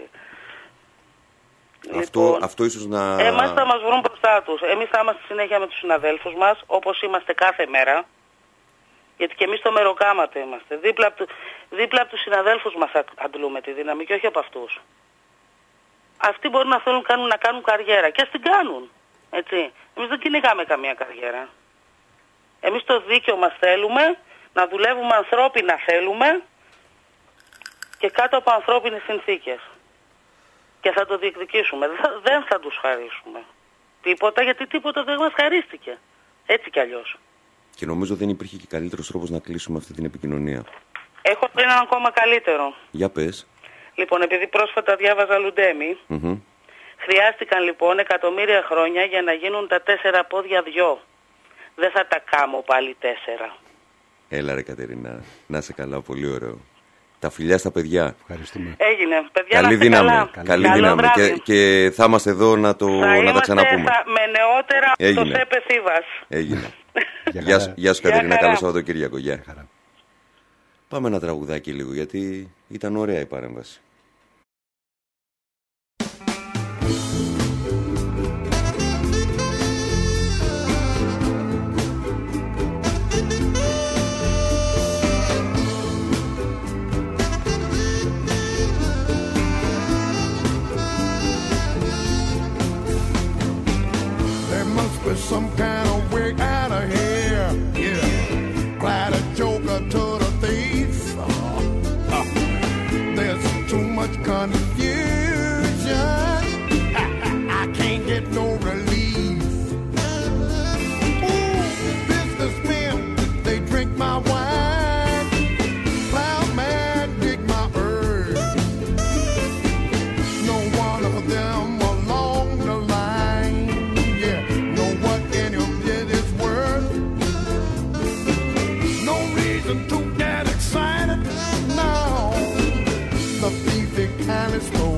Αυτό, λοιπόν, αυτό ίσως να... Εμάς θα μας βρουν μπροστά τους. Εμείς θα είμαστε συνέχεια με τους συναδέλφους μας, όπως είμαστε κάθε μέρα. Γιατί και εμείς στο μεροκάματο είμαστε. Δίπλα από, δίπλα από τους συναδέλφους μας αντλούμε τη δύναμη και όχι από αυτούς. Αυτοί μπορούν να θέλουν κάνουν, να κάνουν καριέρα και ας την κάνουν. Έτσι. Εμείς δεν κυνηγάμε καμία καριέρα. Εμείς το δίκαιο μας θέλουμε, να δουλεύουμε ανθρώπινα θέλουμε και κάτω από ανθρώπινες συνθήκες. Και θα το διεκδικήσουμε. Δεν θα τους χαρίσουμε τίποτα, γιατί τίποτα δεν μας χαρίστηκε. Έτσι κι αλλιώς. Και νομίζω δεν υπήρχε και καλύτερος τρόπος να κλείσουμε αυτή την επικοινωνία. Έχω έναν ακόμα καλύτερο. Για πες. Λοιπόν, επειδή πρόσφατα διάβαζα Λουντέμι, mm-hmm. χρειάστηκαν λοιπόν εκατομμύρια χρόνια για να γίνουν τα τέσσερα πόδια δυο. Δεν θα τα κάμω πάλι τέσσερα. Έλα ρε Κατερίνα, να είσαι καλά, πολύ ωραίο. Τα φιλιά στα παιδιά. Ευχαριστούμε. Έγινε. Παιδιά, καλή να δύναμη. Καλά. Καλή δύναμη. Και, και θα είμαστε εδώ να, το, θα να τα ξαναπούμε. Θα, με νεότερα Έγινε. το ΣΕΠΕ Θήβας. Έγινε. Γεια, γεια, σου, γεια σου Κατερίνα, καλό Σαββατοκύριακο. Γεια. Χαρά. Πάμε ένα τραγουδάκι λίγο, γιατί ήταν ωραία η παρέμβαση. Some kind of way out of here, yeah. Glad a joker to the thief. Uh, uh, there's too much confusion. I, I, I can't get no relief. Ooh, businessmen, they drink my wine. Plowman dig my earth. No one of them along the line. Yeah. To get excited, no, the thief kind of slow.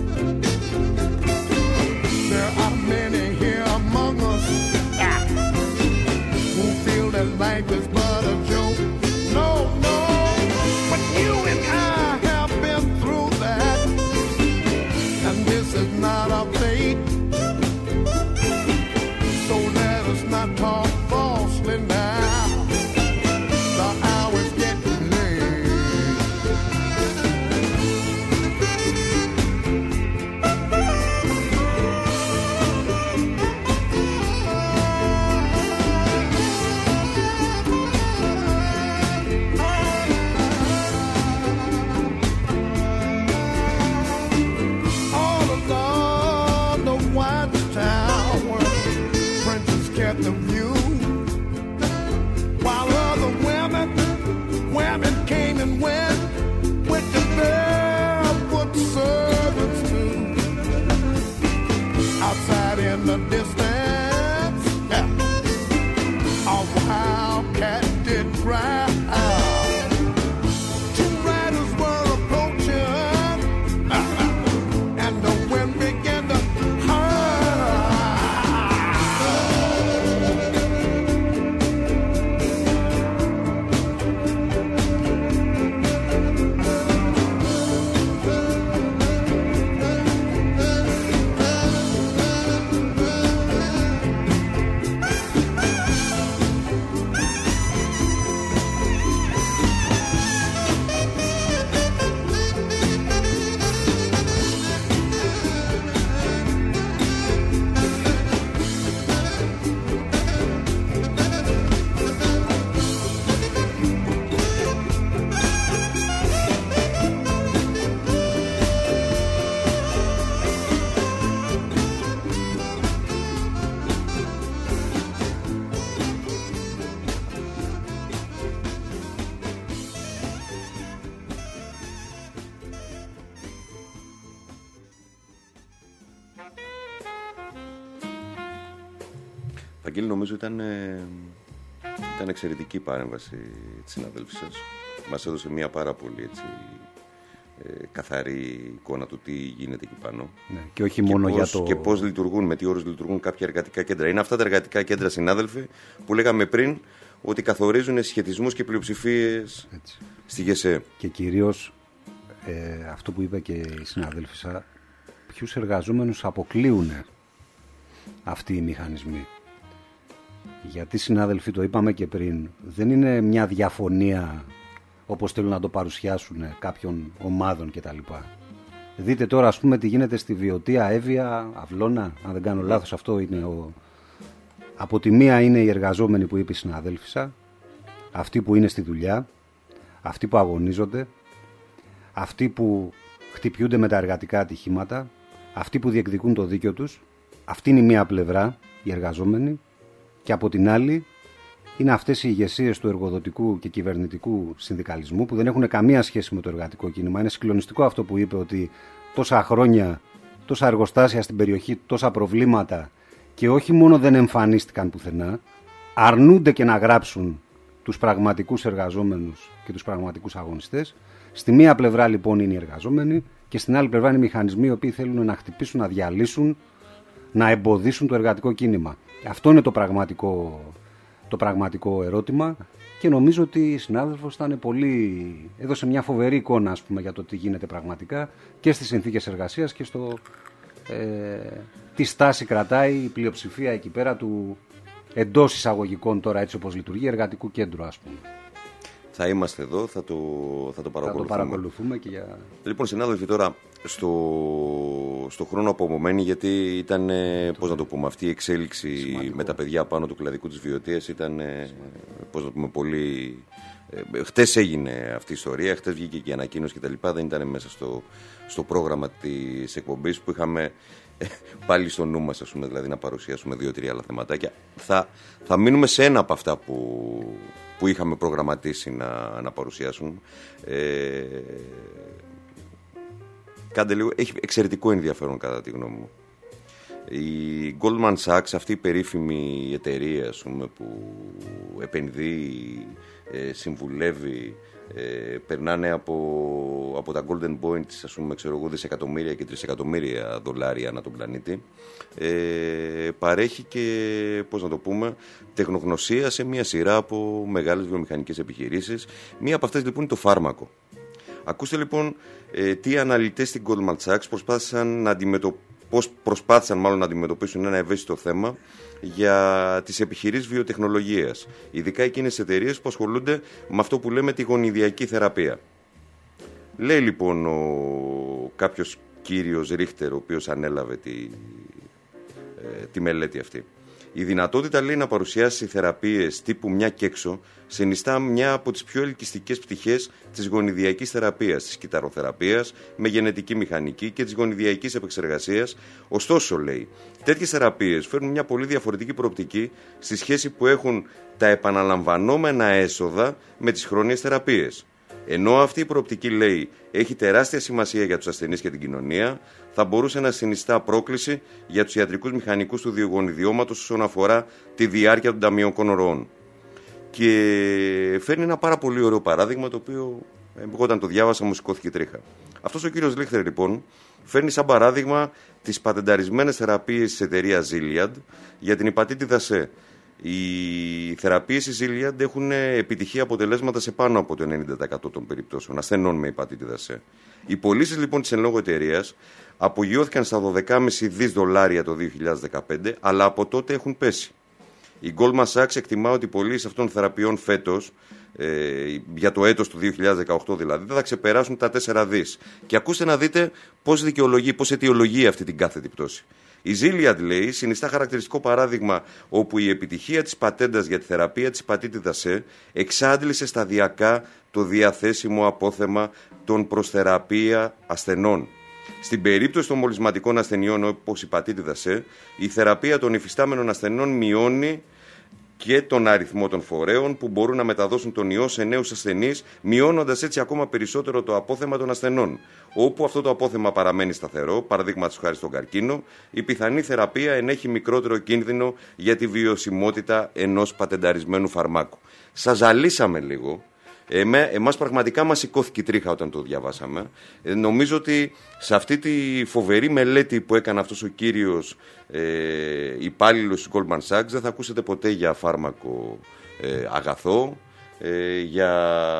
There are many here among us ah, who feel that life is but a joke. No, no, but you and I have been through that, and this is not our fate. So let us not talk falsely now. in the distance. Yeah. A wildcat did cry. Two riders were approaching, and the wind began to Βαγγέλη, νομίζω ήταν, ε, ήταν εξαιρετική παρέμβαση της συναδέλφης σας. Μας έδωσε μια πάρα πολύ έτσι, ε, καθαρή εικόνα του τι γίνεται εκεί πάνω. Ναι, και όχι μόνο και για πώς, το... Και πώς λειτουργούν, με τι όρους λειτουργούν κάποια εργατικά κέντρα. Είναι αυτά τα εργατικά κέντρα, συνάδελφοι, που λέγαμε πριν ότι καθορίζουν συσχετισμούς και πλειοψηφίες έτσι στη ΓΕΣΕ. Και κυρίως ε, αυτό που είπε και η συναδέλφισσα, ποιους εργαζόμενους αποκλείουν αυτοί οι μηχανισμοί. Γιατί, συνάδελφοι, το είπαμε και πριν, δεν είναι μια διαφωνία όπως θέλουν να το παρουσιάσουν κάποιων ομάδων κτλ. Δείτε τώρα, ας πούμε, τι γίνεται στη Βιωτία, Εύβοια, Αυλώνα, αν δεν κάνω λάθος, αυτό είναι ο... Από τη μία είναι οι εργαζόμενοι που είπε η συναδέλφισσα, αυτοί που είναι στη δουλειά, αυτοί που αγωνίζονται, αυτοί που χτυπιούνται με τα εργατικά ατυχήματα, αυτοί που διεκδικούν το δίκιο τους. Αυτή είναι η μία πλευρά, οι εργαζόμενοι. Και από την άλλη είναι αυτές οι ηγεσίες του εργοδοτικού και κυβερνητικού συνδικαλισμού που δεν έχουν καμία σχέση με το εργατικό κίνημα. Είναι συγκλονιστικό αυτό που είπε, ότι τόσα χρόνια, τόσα εργοστάσια στην περιοχή, τόσα προβλήματα, και όχι μόνο δεν εμφανίστηκαν πουθενά, αρνούνται και να γράψουν τους πραγματικούς εργαζόμενους και τους πραγματικούς αγωνιστές. Στη μία πλευρά λοιπόν είναι οι εργαζόμενοι και στην άλλη πλευρά είναι οι μηχανισμοί οι οποίοι θέλουν να χτυπήσουν, να διαλύσουν, να εμποδίσουν το εργατικό κίνημα. Αυτό είναι το πραγματικό, το πραγματικό ερώτημα, και νομίζω ότι η συνάδελφος ήταν πολύ... έδωσε μια φοβερή εικόνα, ας πούμε, για το τι γίνεται πραγματικά και στις συνθήκες εργασίας και στο ε, τι στάση κρατάει η πλειοψηφία εκεί πέρα του εντός εισαγωγικών, τώρα έτσι όπως λειτουργεί, εργατικού κέντρου, ας πούμε. Θα είμαστε εδώ, θα το, θα το παρακολουθούμε. Θα το παρακολουθούμε και για... Λοιπόν, συνάδελφοι, τώρα στο, στο χρόνο απομονωμένη, γιατί ήταν, πώς να το πούμε, αυτή η εξέλιξη σημαντικό με τα παιδιά πάνω του κλαδικού της Βιωτίας ήταν, πώς να το πούμε, πολύ... Ε, χτες έγινε αυτή η ιστορία, χτες βγήκε και η ανακοίνωση και τα λοιπά, δεν ήταν μέσα στο, στο πρόγραμμα της εκπομπής που είχαμε ε, πάλι στο νου μας, ας πούμε, δηλαδή να παρουσιάσουμε δύο-τρία άλλα θεματάκια. Θα, θα μείνουμε σε ένα από αυτά που... που είχαμε προγραμματίσει να, να παρουσιάσουν. Ε, κάντε λίγο, έχει εξαιρετικό ενδιαφέρον κατά τη γνώμη μου. Η Goldman Sachs, αυτή η περίφημη εταιρεία, ας πούμε, που επενδύει, ε, συμβουλεύει, ε, περνάνε από, από τα golden points, ας πούμε, ξέρω εγώ, δισεκατομμύρια και τρισεκατομμύρια δολάρια ανά τον πλανήτη, ε, παρέχει και, πώς να το πούμε, τεχνογνωσία σε μια σειρά από μεγάλες βιομηχανικές επιχειρήσεις. Μία από αυτές λοιπόν είναι το φάρμακο. Ακούστε λοιπόν ε, τι αναλυτές στην Goldman Sachs προσπάθησαν να αντιμετωπίσουν, πώς προσπάθησαν μάλλον να αντιμετωπίσουν ένα ευαίσθητο θέμα για τις επιχειρήσεις βιοτεχνολογίας, ειδικά εκείνες τις εταιρείες που ασχολούνται με αυτό που λέμε τη γονιδιακή θεραπεία. Λέει λοιπόν ο κάποιος κύριος Ρίχτερ, ο οποίος ανέλαβε τη, ε, τη μελέτη αυτή. Η δυνατότητα, λέει, να παρουσιάσει θεραπείες τύπου μια και έξω συνιστά μια από τις πιο ελκυστικές πτυχές της γονιδιακής θεραπείας, της κυταροθεραπείας με γενετική μηχανική και της γονιδιακής επεξεργασίας. Ωστόσο, λέει, τέτοιες θεραπείες φέρνουν μια πολύ διαφορετική προοπτική στη σχέση που έχουν τα επαναλαμβανόμενα έσοδα με τις χρόνιες θεραπείες. Ενώ αυτή η προοπτική, λέει, έχει τεράστια σημασία για τους ασθενείς και την κοινωνία, θα μπορούσε να συνιστά πρόκληση για τους ιατρικούς μηχανικούς του διογονιδιώματος όσον αφορά τη διάρκεια των ταμιωτικών ροών. Και φέρνει ένα πάρα πολύ ωραίο παράδειγμα, το οποίο εγώ όταν το διάβασα μου σηκώθηκε τρίχα. Αυτός ο κύριος Λίχτερ, λοιπόν, φέρνει σαν παράδειγμα τις πατενταρισμένες θεραπείες της εταιρείας Gilead για την υπατήτηδα C. Οι θεραπείες της Gilead έχουν επιτυχή αποτελέσματα σε πάνω από το ενενήντα τοις εκατό των περιπτώσεων ασθενών με υπατήτηδα C. Οι πωλήσεις, λοιπόν, της εν λόγω εταιρείας απογειώθηκαν στα δώδεκα κόμμα πέντε δις δολάρια το δύο χιλιάδες δεκαπέντε, αλλά από τότε έχουν πέσει. Η Goldman Sachs εκτιμά ότι οι πωλήσεις αυτών των θεραπείων φέτος, ε, για το έτος του δύο χιλιάδες δεκαοκτώ δηλαδή, δεν θα ξεπεράσουν τα τέσσερα δις. Και ακούστε να δείτε πώς δικαιολογεί, πώς αιτιολογεί αυτή την κάθετη πτώση. Η Gilead, λέει, συνιστά χαρακτηριστικό παράδειγμα όπου η επιτυχία της πατέντας για τη θεραπεία της υπατήτηδας C εξάντλησε σταδιακά το διαθέσιμο απόθεμα των προς θεραπεία ασθενών. Στην περίπτωση των μολυσματικών ασθενειών όπως η υπατήτηδα C, η θεραπεία των υφιστάμενων ασθενών μειώνει και τον αριθμό των φορέων που μπορούν να μεταδώσουν τον ιό σε νέους ασθενείς, μειώνοντας έτσι ακόμα περισσότερο το απόθεμα των ασθενών. Όπου αυτό το απόθεμα παραμένει σταθερό, παραδείγματος χάρη στον καρκίνο, η πιθανή θεραπεία ενέχει μικρότερο κίνδυνο για τη βιωσιμότητα ενός πατενταρισμένου φαρμάκου. Σας ζαλίσαμε λίγο. Εμέ, εμάς πραγματικά μας σηκώθηκε η τρίχα όταν το διαβάσαμε. Ε, νομίζω ότι σε αυτή τη φοβερή μελέτη που έκανε αυτός ο κύριος ε, υπάλληλος της Goldman Sachs δεν θα ακούσετε ποτέ για φάρμακο ε, αγαθό, ε, για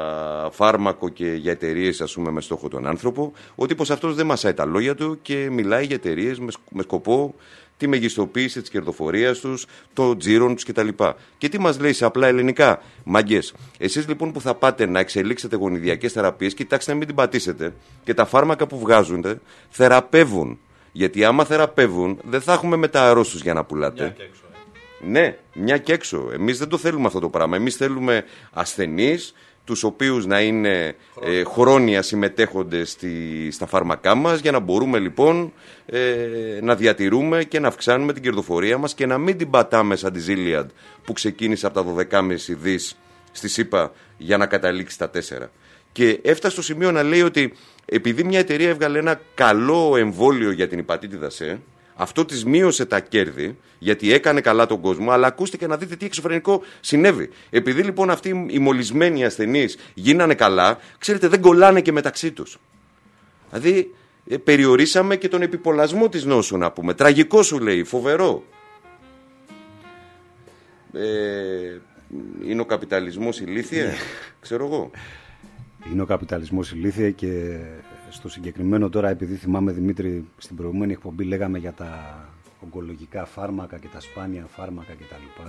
φάρμακο και για εταιρείες, ας πούμε, με στόχο τον άνθρωπο. Ο τύπος αυτός δεν μασάει τα λόγια του και μιλάει για εταιρείες με, με σκοπό τη μεγιστοποίηση της κερδοφορίας τους, το τζίρον τους κτλ. Και τι μας λέει σε απλά ελληνικά? Μαγκές, εσείς λοιπόν που θα πάτε να εξελίξετε γονιδιακές θεραπείες, κοιτάξτε να μην την πατήσετε. Και τα φάρμακα που βγάζουν θεραπεύουν. Γιατί άμα θεραπεύουν, δεν θα έχουμε μετά αρρώστους για να πουλάτε. Μια και έξω, ε. Ναι, μια και έξω. Εμείς δεν το θέλουμε αυτό το πράγμα. Εμείς θέλουμε ασθενείς, τους οποίους να είναι ε, χρόνια συμμετέχοντες στη, στα φάρμακά μας, για να μπορούμε λοιπόν ε, να διατηρούμε και να αυξάνουμε την κερδοφορία μας και να μην την πατάμε σαν τη Gilead που ξεκίνησε από τα δώδεκα κόμμα πέντε δις στη ΣΥΠΑ για να καταλήξει στα τέσσερα. Και έφτασε στο σημείο να λέει ότι επειδή μια εταιρεία έβγαλε ένα καλό εμβόλιο για την υπατήτηδα C, αυτό της μείωσε τα κέρδη, γιατί έκανε καλά τον κόσμο, αλλά ακούστε και να δείτε τι εξωφρενικό συνέβη. Επειδή λοιπόν αυτοί οι μολυσμένοι ασθενείς γίνανε καλά, ξέρετε, δεν κολλάνε και μεταξύ τους. Δηλαδή, ε, περιορίσαμε και τον επιπολασμό της νόσου, να πούμε. Τραγικό, σου λέει, φοβερό. Ε, είναι ο καπιταλισμός ηλίθιε, ξέρω εγώ. Είναι ο καπιταλισμός ηλίθιε και στο συγκεκριμένο τώρα, επειδή θυμάμαι, Δημήτρη, στην προηγούμενη εκπομπή λέγαμε για τα ογκολογικά φάρμακα και τα σπάνια φάρμακα κτλ.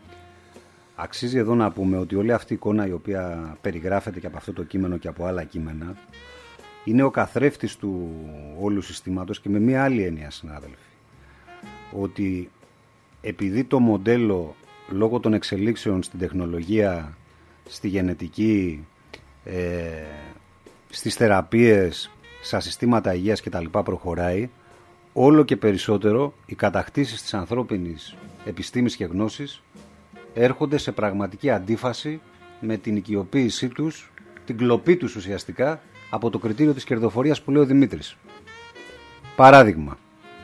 Αξίζει εδώ να πούμε ότι όλη αυτή η εικόνα η οποία περιγράφεται και από αυτό το κείμενο και από άλλα κείμενα είναι ο καθρέφτης του όλου συστήματος και με μία άλλη έννοια, συνάδελφοι. Ότι επειδή το μοντέλο λόγω των εξελίξεων στην τεχνολογία, στη γενετική, ε, στις θεραπείες, στα συστήματα υγείας κτλ. Προχωράει, όλο και περισσότερο οι κατακτήσεις της ανθρώπινης επιστήμης και γνώσης έρχονται σε πραγματική αντίφαση με την οικειοποίησή τους, την κλοπή τους ουσιαστικά από το κριτήριο της κερδοφορίας που λέει ο Δημήτρης. Παράδειγμα,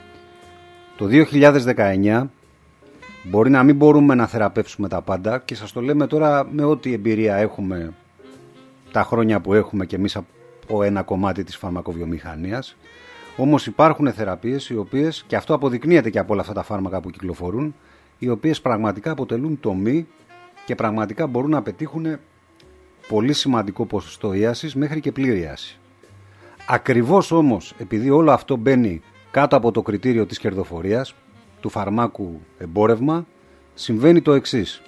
το δύο χιλιάδες δεκαεννιά μπορεί να μην μπορούμε να θεραπεύσουμε τα πάντα και σας το λέμε τώρα με ό,τι εμπειρία έχουμε τα χρόνια που έχουμε και εμείς από ένα κομμάτι της φαρμακοβιομηχανίας. Όμως υπάρχουν θεραπείες οι οποίες, και αυτό αποδεικνύεται και από όλα αυτά τα φάρμακα που κυκλοφορούν, οι οποίες πραγματικά αποτελούν τομή και πραγματικά μπορούν να πετύχουν πολύ σημαντικό ποσοστό ίασης μέχρι και πλήρη ίαση. Ακριβώς όμως επειδή όλο αυτό μπαίνει κάτω από το κριτήριο της κερδοφορίας, του φαρμάκου εμπόρευμα, συμβαίνει το εξής.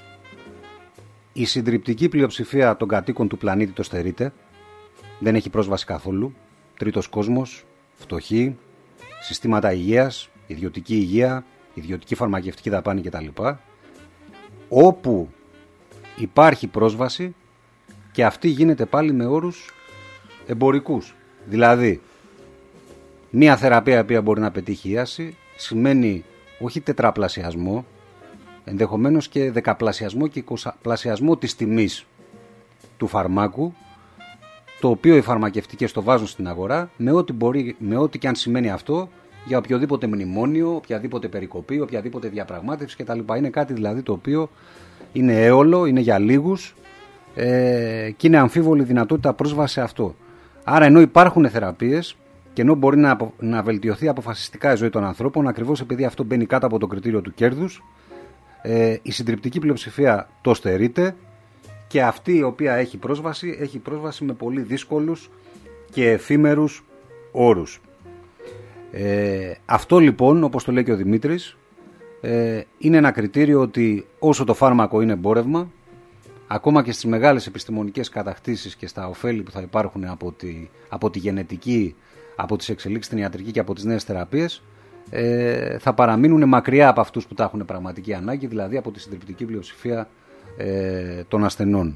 Η συντριπτική πλειοψηφία των κατοίκων του πλανήτη το στερείται, δεν έχει πρόσβαση καθόλου, τρίτος κόσμος, φτωχοί, συστήματα υγείας, ιδιωτική υγεία, ιδιωτική φαρμακευτική δαπάνη κτλ. Όπου υπάρχει πρόσβαση και αυτή γίνεται πάλι με όρους εμπορικούς. Δηλαδή, μία θεραπεία η οποία μπορεί να πετύχει ίαση σημαίνει όχι τετραπλασιασμό, ενδεχομένως και δεκαπλασιασμό και εικοσαπλασιασμό της τιμής του φαρμάκου, το οποίο οι φαρμακευτικές το βάζουν στην αγορά με ό,τι, μπορεί, με ό,τι και αν σημαίνει αυτό για οποιοδήποτε μνημόνιο, οποιαδήποτε περικοπή, οποιαδήποτε διαπραγμάτευση κτλ. Είναι κάτι δηλαδή το οποίο είναι έολο, είναι για λίγους ε, και είναι αμφίβολη δυνατότητα πρόσβαση σε αυτό. Άρα ενώ υπάρχουν θεραπείες και ενώ μπορεί να, απο, να βελτιωθεί αποφασιστικά η ζωή των ανθρώπων, ακριβώς επειδή αυτό μπαίνει κάτω από το κριτήριο του κέρδους, ε, η συντριπτική πλειοψηφία το στερείται και αυτή η οποία έχει πρόσβαση, έχει πρόσβαση με πολύ δύσκολους και εφήμερους όρους. Ε, αυτό λοιπόν, όπως το λέει και ο Δημήτρης, ε, είναι ένα κριτήριο ότι όσο το φάρμακο είναι εμπόρευμα, ακόμα και στις μεγάλες επιστημονικές κατακτήσεις και στα ωφέλη που θα υπάρχουν από τη, από τη γενετική, από τις εξελίξεις στην ιατρική και από τις νέες θεραπείες, ε, θα παραμείνουν μακριά από αυτούς που τα έχουν πραγματική ανάγκη, δηλαδή από τη συντριπτική πλειοψηφία ε, των ασθενών.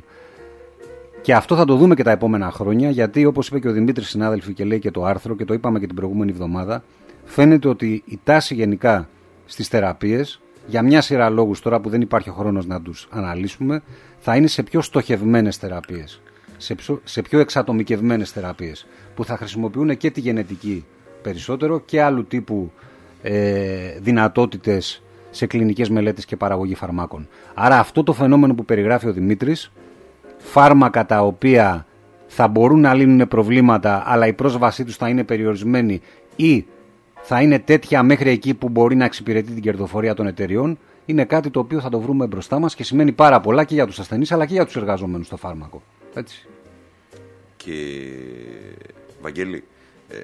Και αυτό θα το δούμε και τα επόμενα χρόνια, γιατί όπως είπε και ο Δημήτρης συνάδελφοι και λέει και το άρθρο και το είπαμε και την προηγούμενη εβδομάδα, φαίνεται ότι η τάση γενικά στις θεραπείες, για μια σειρά λόγους τώρα που δεν υπάρχει ο χρόνος να τους αναλύσουμε, θα είναι σε πιο στοχευμένες θεραπείες, σε πιο, σε πιο εξατομικευμένες θεραπείες, που θα χρησιμοποιούν και τη γενετική περισσότερο και άλλου τύπου ε, δυνατότητες σε κλινικές μελέτες και παραγωγή φαρμάκων. Άρα αυτό το φαινόμενο που περιγράφει ο Δημήτρης, φάρμακα τα οποία θα μπορούν να λύνουν προβλήματα αλλά η πρόσβασή τους θα είναι περιορισμένη ή θα είναι τέτοια μέχρι εκεί που μπορεί να εξυπηρετεί την κερδοφορία των εταιριών, είναι κάτι το οποίο θα το βρούμε μπροστά μας και σημαίνει πάρα πολλά και για τους ασθενείς αλλά και για τους εργαζόμενους στο φάρμακο. Έτσι. Και Βαγγέλη, ε,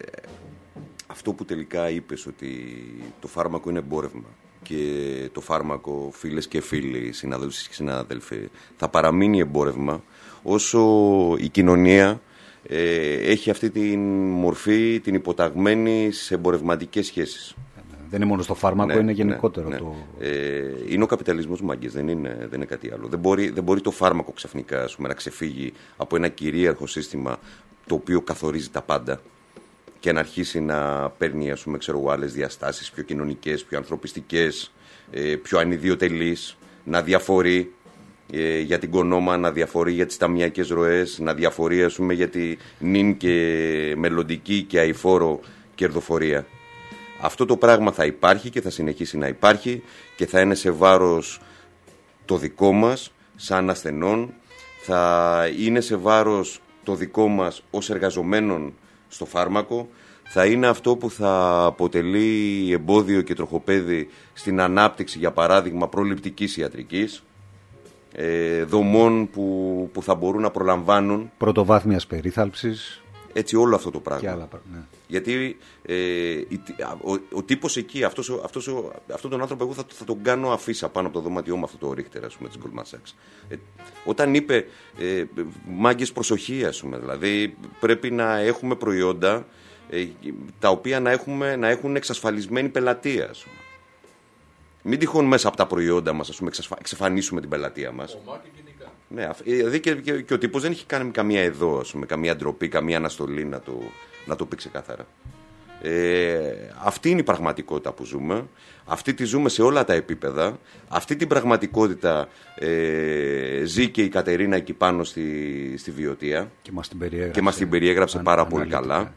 αυτό που τελικά είπες ότι το φάρμακο είναι εμπόρευμα και το φάρμακο, φίλες και φίλοι, συναδέλφοι και συνάδελφοι, θα παραμείνει εμπόρευμα όσο η κοινωνία ε, έχει αυτή την μορφή, την υποταγμένη σε εμπορευματικές σχέσεις. Δεν είναι μόνο στο φάρμακο, ναι, είναι γενικότερο. Ναι, ναι. Το... Ε, είναι ο καπιταλισμός μάγκες, δεν είναι, δεν είναι κάτι άλλο. Δεν μπορεί, δεν μπορεί το φάρμακο ξαφνικά πούμε, να ξεφύγει από ένα κυρίαρχο σύστημα το οποίο καθορίζει τα πάντα και να αρχίσει να παίρνει ας πούμε, ξέρω, άλλες διαστάσεις πιο κοινωνικές, πιο ανθρωπιστικές, ε, πιο ανιδιοτελείς, να διαφορεί ε, για την κονόμα, να διαφορεί για τις ταμιακές ροές, να διαφορεί ας πούμε, για τη νυν και μελλοντική και αειφόρο κερδοφορία. Αυτό το πράγμα θα υπάρχει και θα συνεχίσει να υπάρχει και θα είναι σε βάρος το δικό μας σαν ασθενών, θα είναι σε βάρος το δικό μας ως εργαζομένων στο φάρμακο, θα είναι αυτό που θα αποτελεί εμπόδιο και τροχοπέδι στην ανάπτυξη, για παράδειγμα, προληπτικής ιατρικής, ε, δομών που, που θα μπορούν να προλαμβάνουν πρωτοβάθμιας περίθαλψης. Έτσι όλο αυτό το πράγμα. Και άλλα, ναι. Γιατί ε, ο, ο τύπος εκεί, αυτός, αυτός, αυτόν τον άνθρωπο εγώ θα, θα τον κάνω αφίσα πάνω από το δωμάτιό μου, αυτό το Ρίχτερ, ας πούμε, της Goldman Sachs. Ε, όταν είπε ε, μάγκες προσοχή, ας πούμε, δηλαδή πρέπει να έχουμε προϊόντα ε, τα οποία να, έχουμε, να έχουν εξασφαλισμένη πελατεία, ας πούμε. Μην τυχόν μέσα από τα προϊόντα μας, ας πούμε, εξαφανίσουμε την πελατεία μας. Ναι, δηλαδή και, και, και ο τύπος δεν έχει κάνει καμία εδώ, ας πούμε, καμία ντροπή, καμία αναστολή να το, να το πει ξεκάθαρα. Ε, αυτή είναι η πραγματικότητα που ζούμε. Αυτή τη ζούμε σε όλα τα επίπεδα. Αυτή την πραγματικότητα ε, ζει και η Κατερίνα εκεί πάνω στη, στη Βιωτία. Και μας την περιέγραψε, και μας την περιέγραψε αν, πάρα αν, πολύ αναλυτικά. καλά.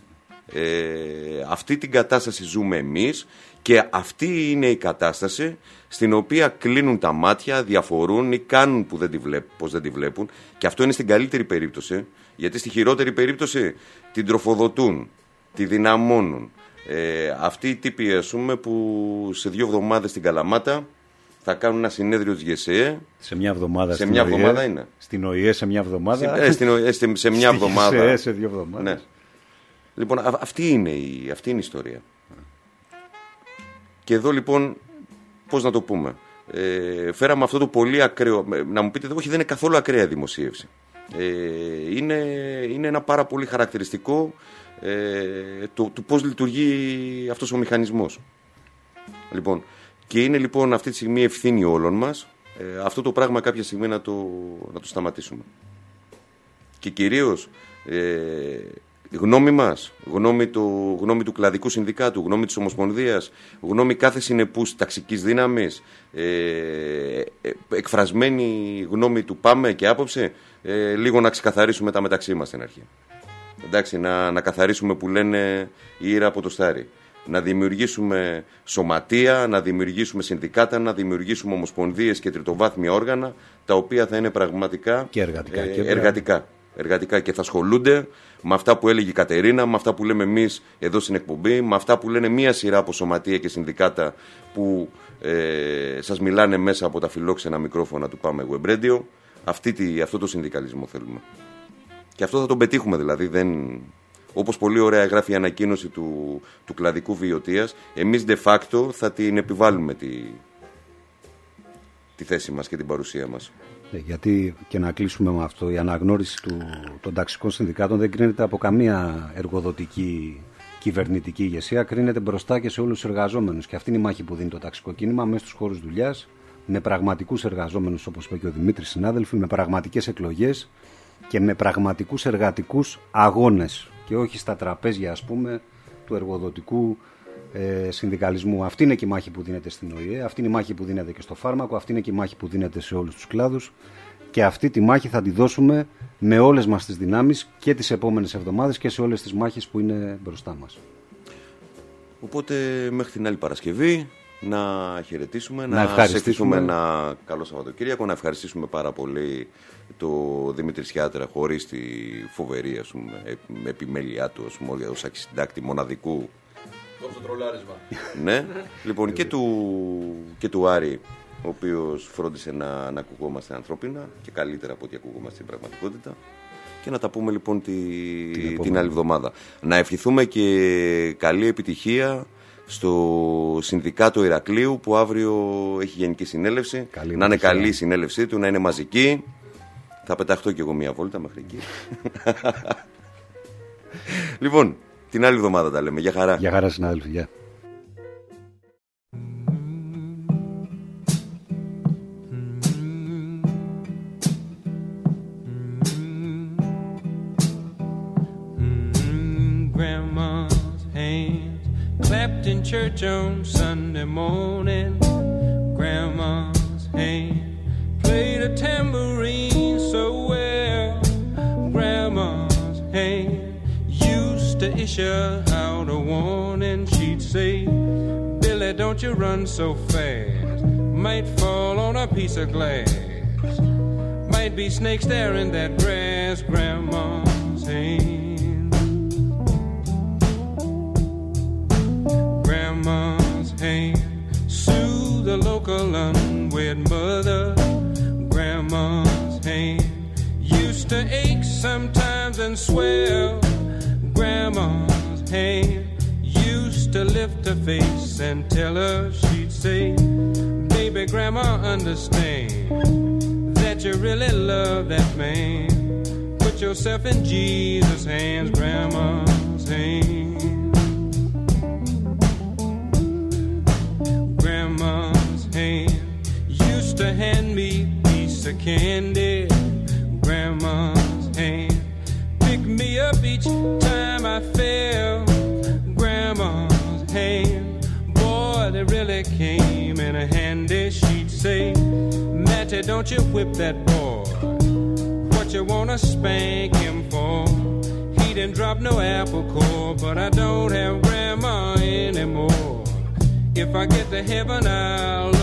Ε, αυτή την κατάσταση ζούμε εμείς και αυτή είναι η κατάσταση στην οποία κλείνουν τα μάτια, διαφορούν ή κάνουν που δεν τη βλέπουν, πως δεν τη βλέπουν, και αυτό είναι στην καλύτερη περίπτωση, γιατί στη χειρότερη περίπτωση την τροφοδοτούν, τη δυναμώνουν. Ε, αυτοί οι τύποι, ας πούμε, που σε δύο εβδομάδες στην Καλαμάτα θα κάνουν ένα συνέδριο της ΓΕΣΕ. Σε μια εβδομάδα, σε μια εβδομάδα είναι. Στην ΟΗΕ σε μια εβδομάδα. Ε, στην ΟΗΕ σε, σε μια εβδομάδα. ΓΕΣΕ σε δύο εβδομάδες. Ναι. Λοιπόν, α, αυτή, είναι η, αυτή είναι η ιστορία. Και εδώ λοιπόν, πώς να το πούμε, ε, φέραμε αυτό το πολύ ακραίο, να μου πείτε, όχι, δεν είναι καθόλου ακραία δημοσίευση. Ε, είναι, είναι ένα πάρα πολύ χαρακτηριστικό ε, του, του πώς λειτουργεί αυτός ο μηχανισμός. Λοιπόν, και είναι λοιπόν αυτή τη στιγμή ευθύνη όλων μας ε, αυτό το πράγμα κάποια στιγμή να το, να το σταματήσουμε. Και κυρίως ε, γνώμη μας, γνώμη του, γνώμη του κλαδικού συνδικάτου, γνώμη της Ομοσπονδίας, γνώμη κάθε συνεπούς ταξικής δύναμης, ε, ε, εκφρασμένη γνώμη του πάμε και άποψη, ε, λίγο να ξεκαθαρίσουμε τα μεταξύ μας στην αρχή. Εντάξει, να, να καθαρίσουμε που λένε η ήρα από το στάρι. Να δημιουργήσουμε σωματεία, να δημιουργήσουμε συνδικάτα, να δημιουργήσουμε ομοσπονδίες και τριτοβάθμια όργανα, τα οποία θα είναι πραγματικά και εργατικά. Ε, και εργατικά. εργατικά και θα ασχολούνται με αυτά που έλεγε η Κατερίνα, με αυτά που λέμε εμείς εδώ στην εκπομπή, με αυτά που λένε μία σειρά από σωματεία και συνδικάτα που ε, σας μιλάνε μέσα από τα φιλόξενα μικρόφωνα του Πάμε Web Radio. Αυτή τη, αυτό το συνδικαλισμό θέλουμε. Και αυτό θα τον πετύχουμε δηλαδή. Δεν... Όπως πολύ ωραία γράφει η ανακοίνωση του, του κλαδικού βιωτείας, εμείς de facto θα την επιβάλλουμε τη, τη θέση μας και την παρουσία μας. Γιατί, και να κλείσουμε με αυτό, η αναγνώριση του, των ταξικών συνδικάτων δεν κρίνεται από καμία εργοδοτική κυβερνητική ηγεσία, κρίνεται μπροστά και σε όλους τους εργαζόμενους. Και αυτή είναι η μάχη που δίνει το ταξικό κίνημα μέσα στους χώρους δουλειάς, με πραγματικούς εργαζόμενους, όπως είπε και ο Δημήτρης, συνάδελφοι, με πραγματικές εκλογές και με πραγματικούς εργατικούς αγώνες. Και όχι στα τραπέζια, ας πούμε, του εργοδοτικού ε, συνδικαλισμού. Αυτή είναι και η μάχη που δίνεται στην Ο Η Ε, αυτή είναι η μάχη που δίνεται και στο φάρμακο, αυτή είναι και η μάχη που δίνεται σε όλους τους κλάδους. Και αυτή τη μάχη θα τη δώσουμε με όλες μας τις δυνάμεις και τις επόμενες εβδομάδες και σε όλες τις μάχες που είναι μπροστά μας. Οπότε μέχρι την άλλη Παρασκευή να χαιρετήσουμε, να, να ευχαριστήσουμε ένα καλό Σαββατοκύριακο, να ευχαριστήσουμε πάρα πολύ το Δημήτρη Σιάτρα, χωρίς τη φοβερή ας πούμε, επιμέλειά του ως αξιντάκτη μοναδικού. Όπως το τρολάρισμα. Ναι, λοιπόν και του, και του Άρη, ο οποίος φρόντισε να, να ακουγόμαστε ανθρώπινα και καλύτερα από ό,τι ακουγόμαστε στην πραγματικότητα. Και να τα πούμε λοιπόν τη, την, την άλλη εβδομάδα. Να ευχηθούμε και καλή επιτυχία στο Συνδικάτο Ηρακλείου που αύριο έχει γενική συνέλευση. Καλή να είναι καλή η συνέλευσή του, να είναι μαζική. Θα πεταχτώ κι εγώ μία βόλτα μέχρι εκεί. Λοιπόν, την άλλη εβδομάδα τα λέμε. Γεια χαρά. Γεια χαρά συνάδελφοι. Γεια. Clapped in church on Sunday morning. Grandma's hand played a tambourine so well. Grandma's hand used to issue out a warning. She'd say, Billy, don't you run so fast. Might fall on a piece of glass. Might be snakes there in that grass. Grandma's hand. Grandma's hand soothe the local unwed mother. Grandma's hand used to ache sometimes and swell. Grandma's hand used to lift her face and tell her, she'd say, baby, Grandma, understand that you really love that man. Put yourself in Jesus' hands. Grandma's hand. Grandma's hand used to hand me a piece of candy. Grandma's hand picked me up each time I fell. Grandma's hand, boy, they really came in a handy. She'd say, Matty, don't you whip that boy. What you wanna spank him for? He didn't drop no apple core, but I don't have Grandma anymore. If I get to heaven, I'll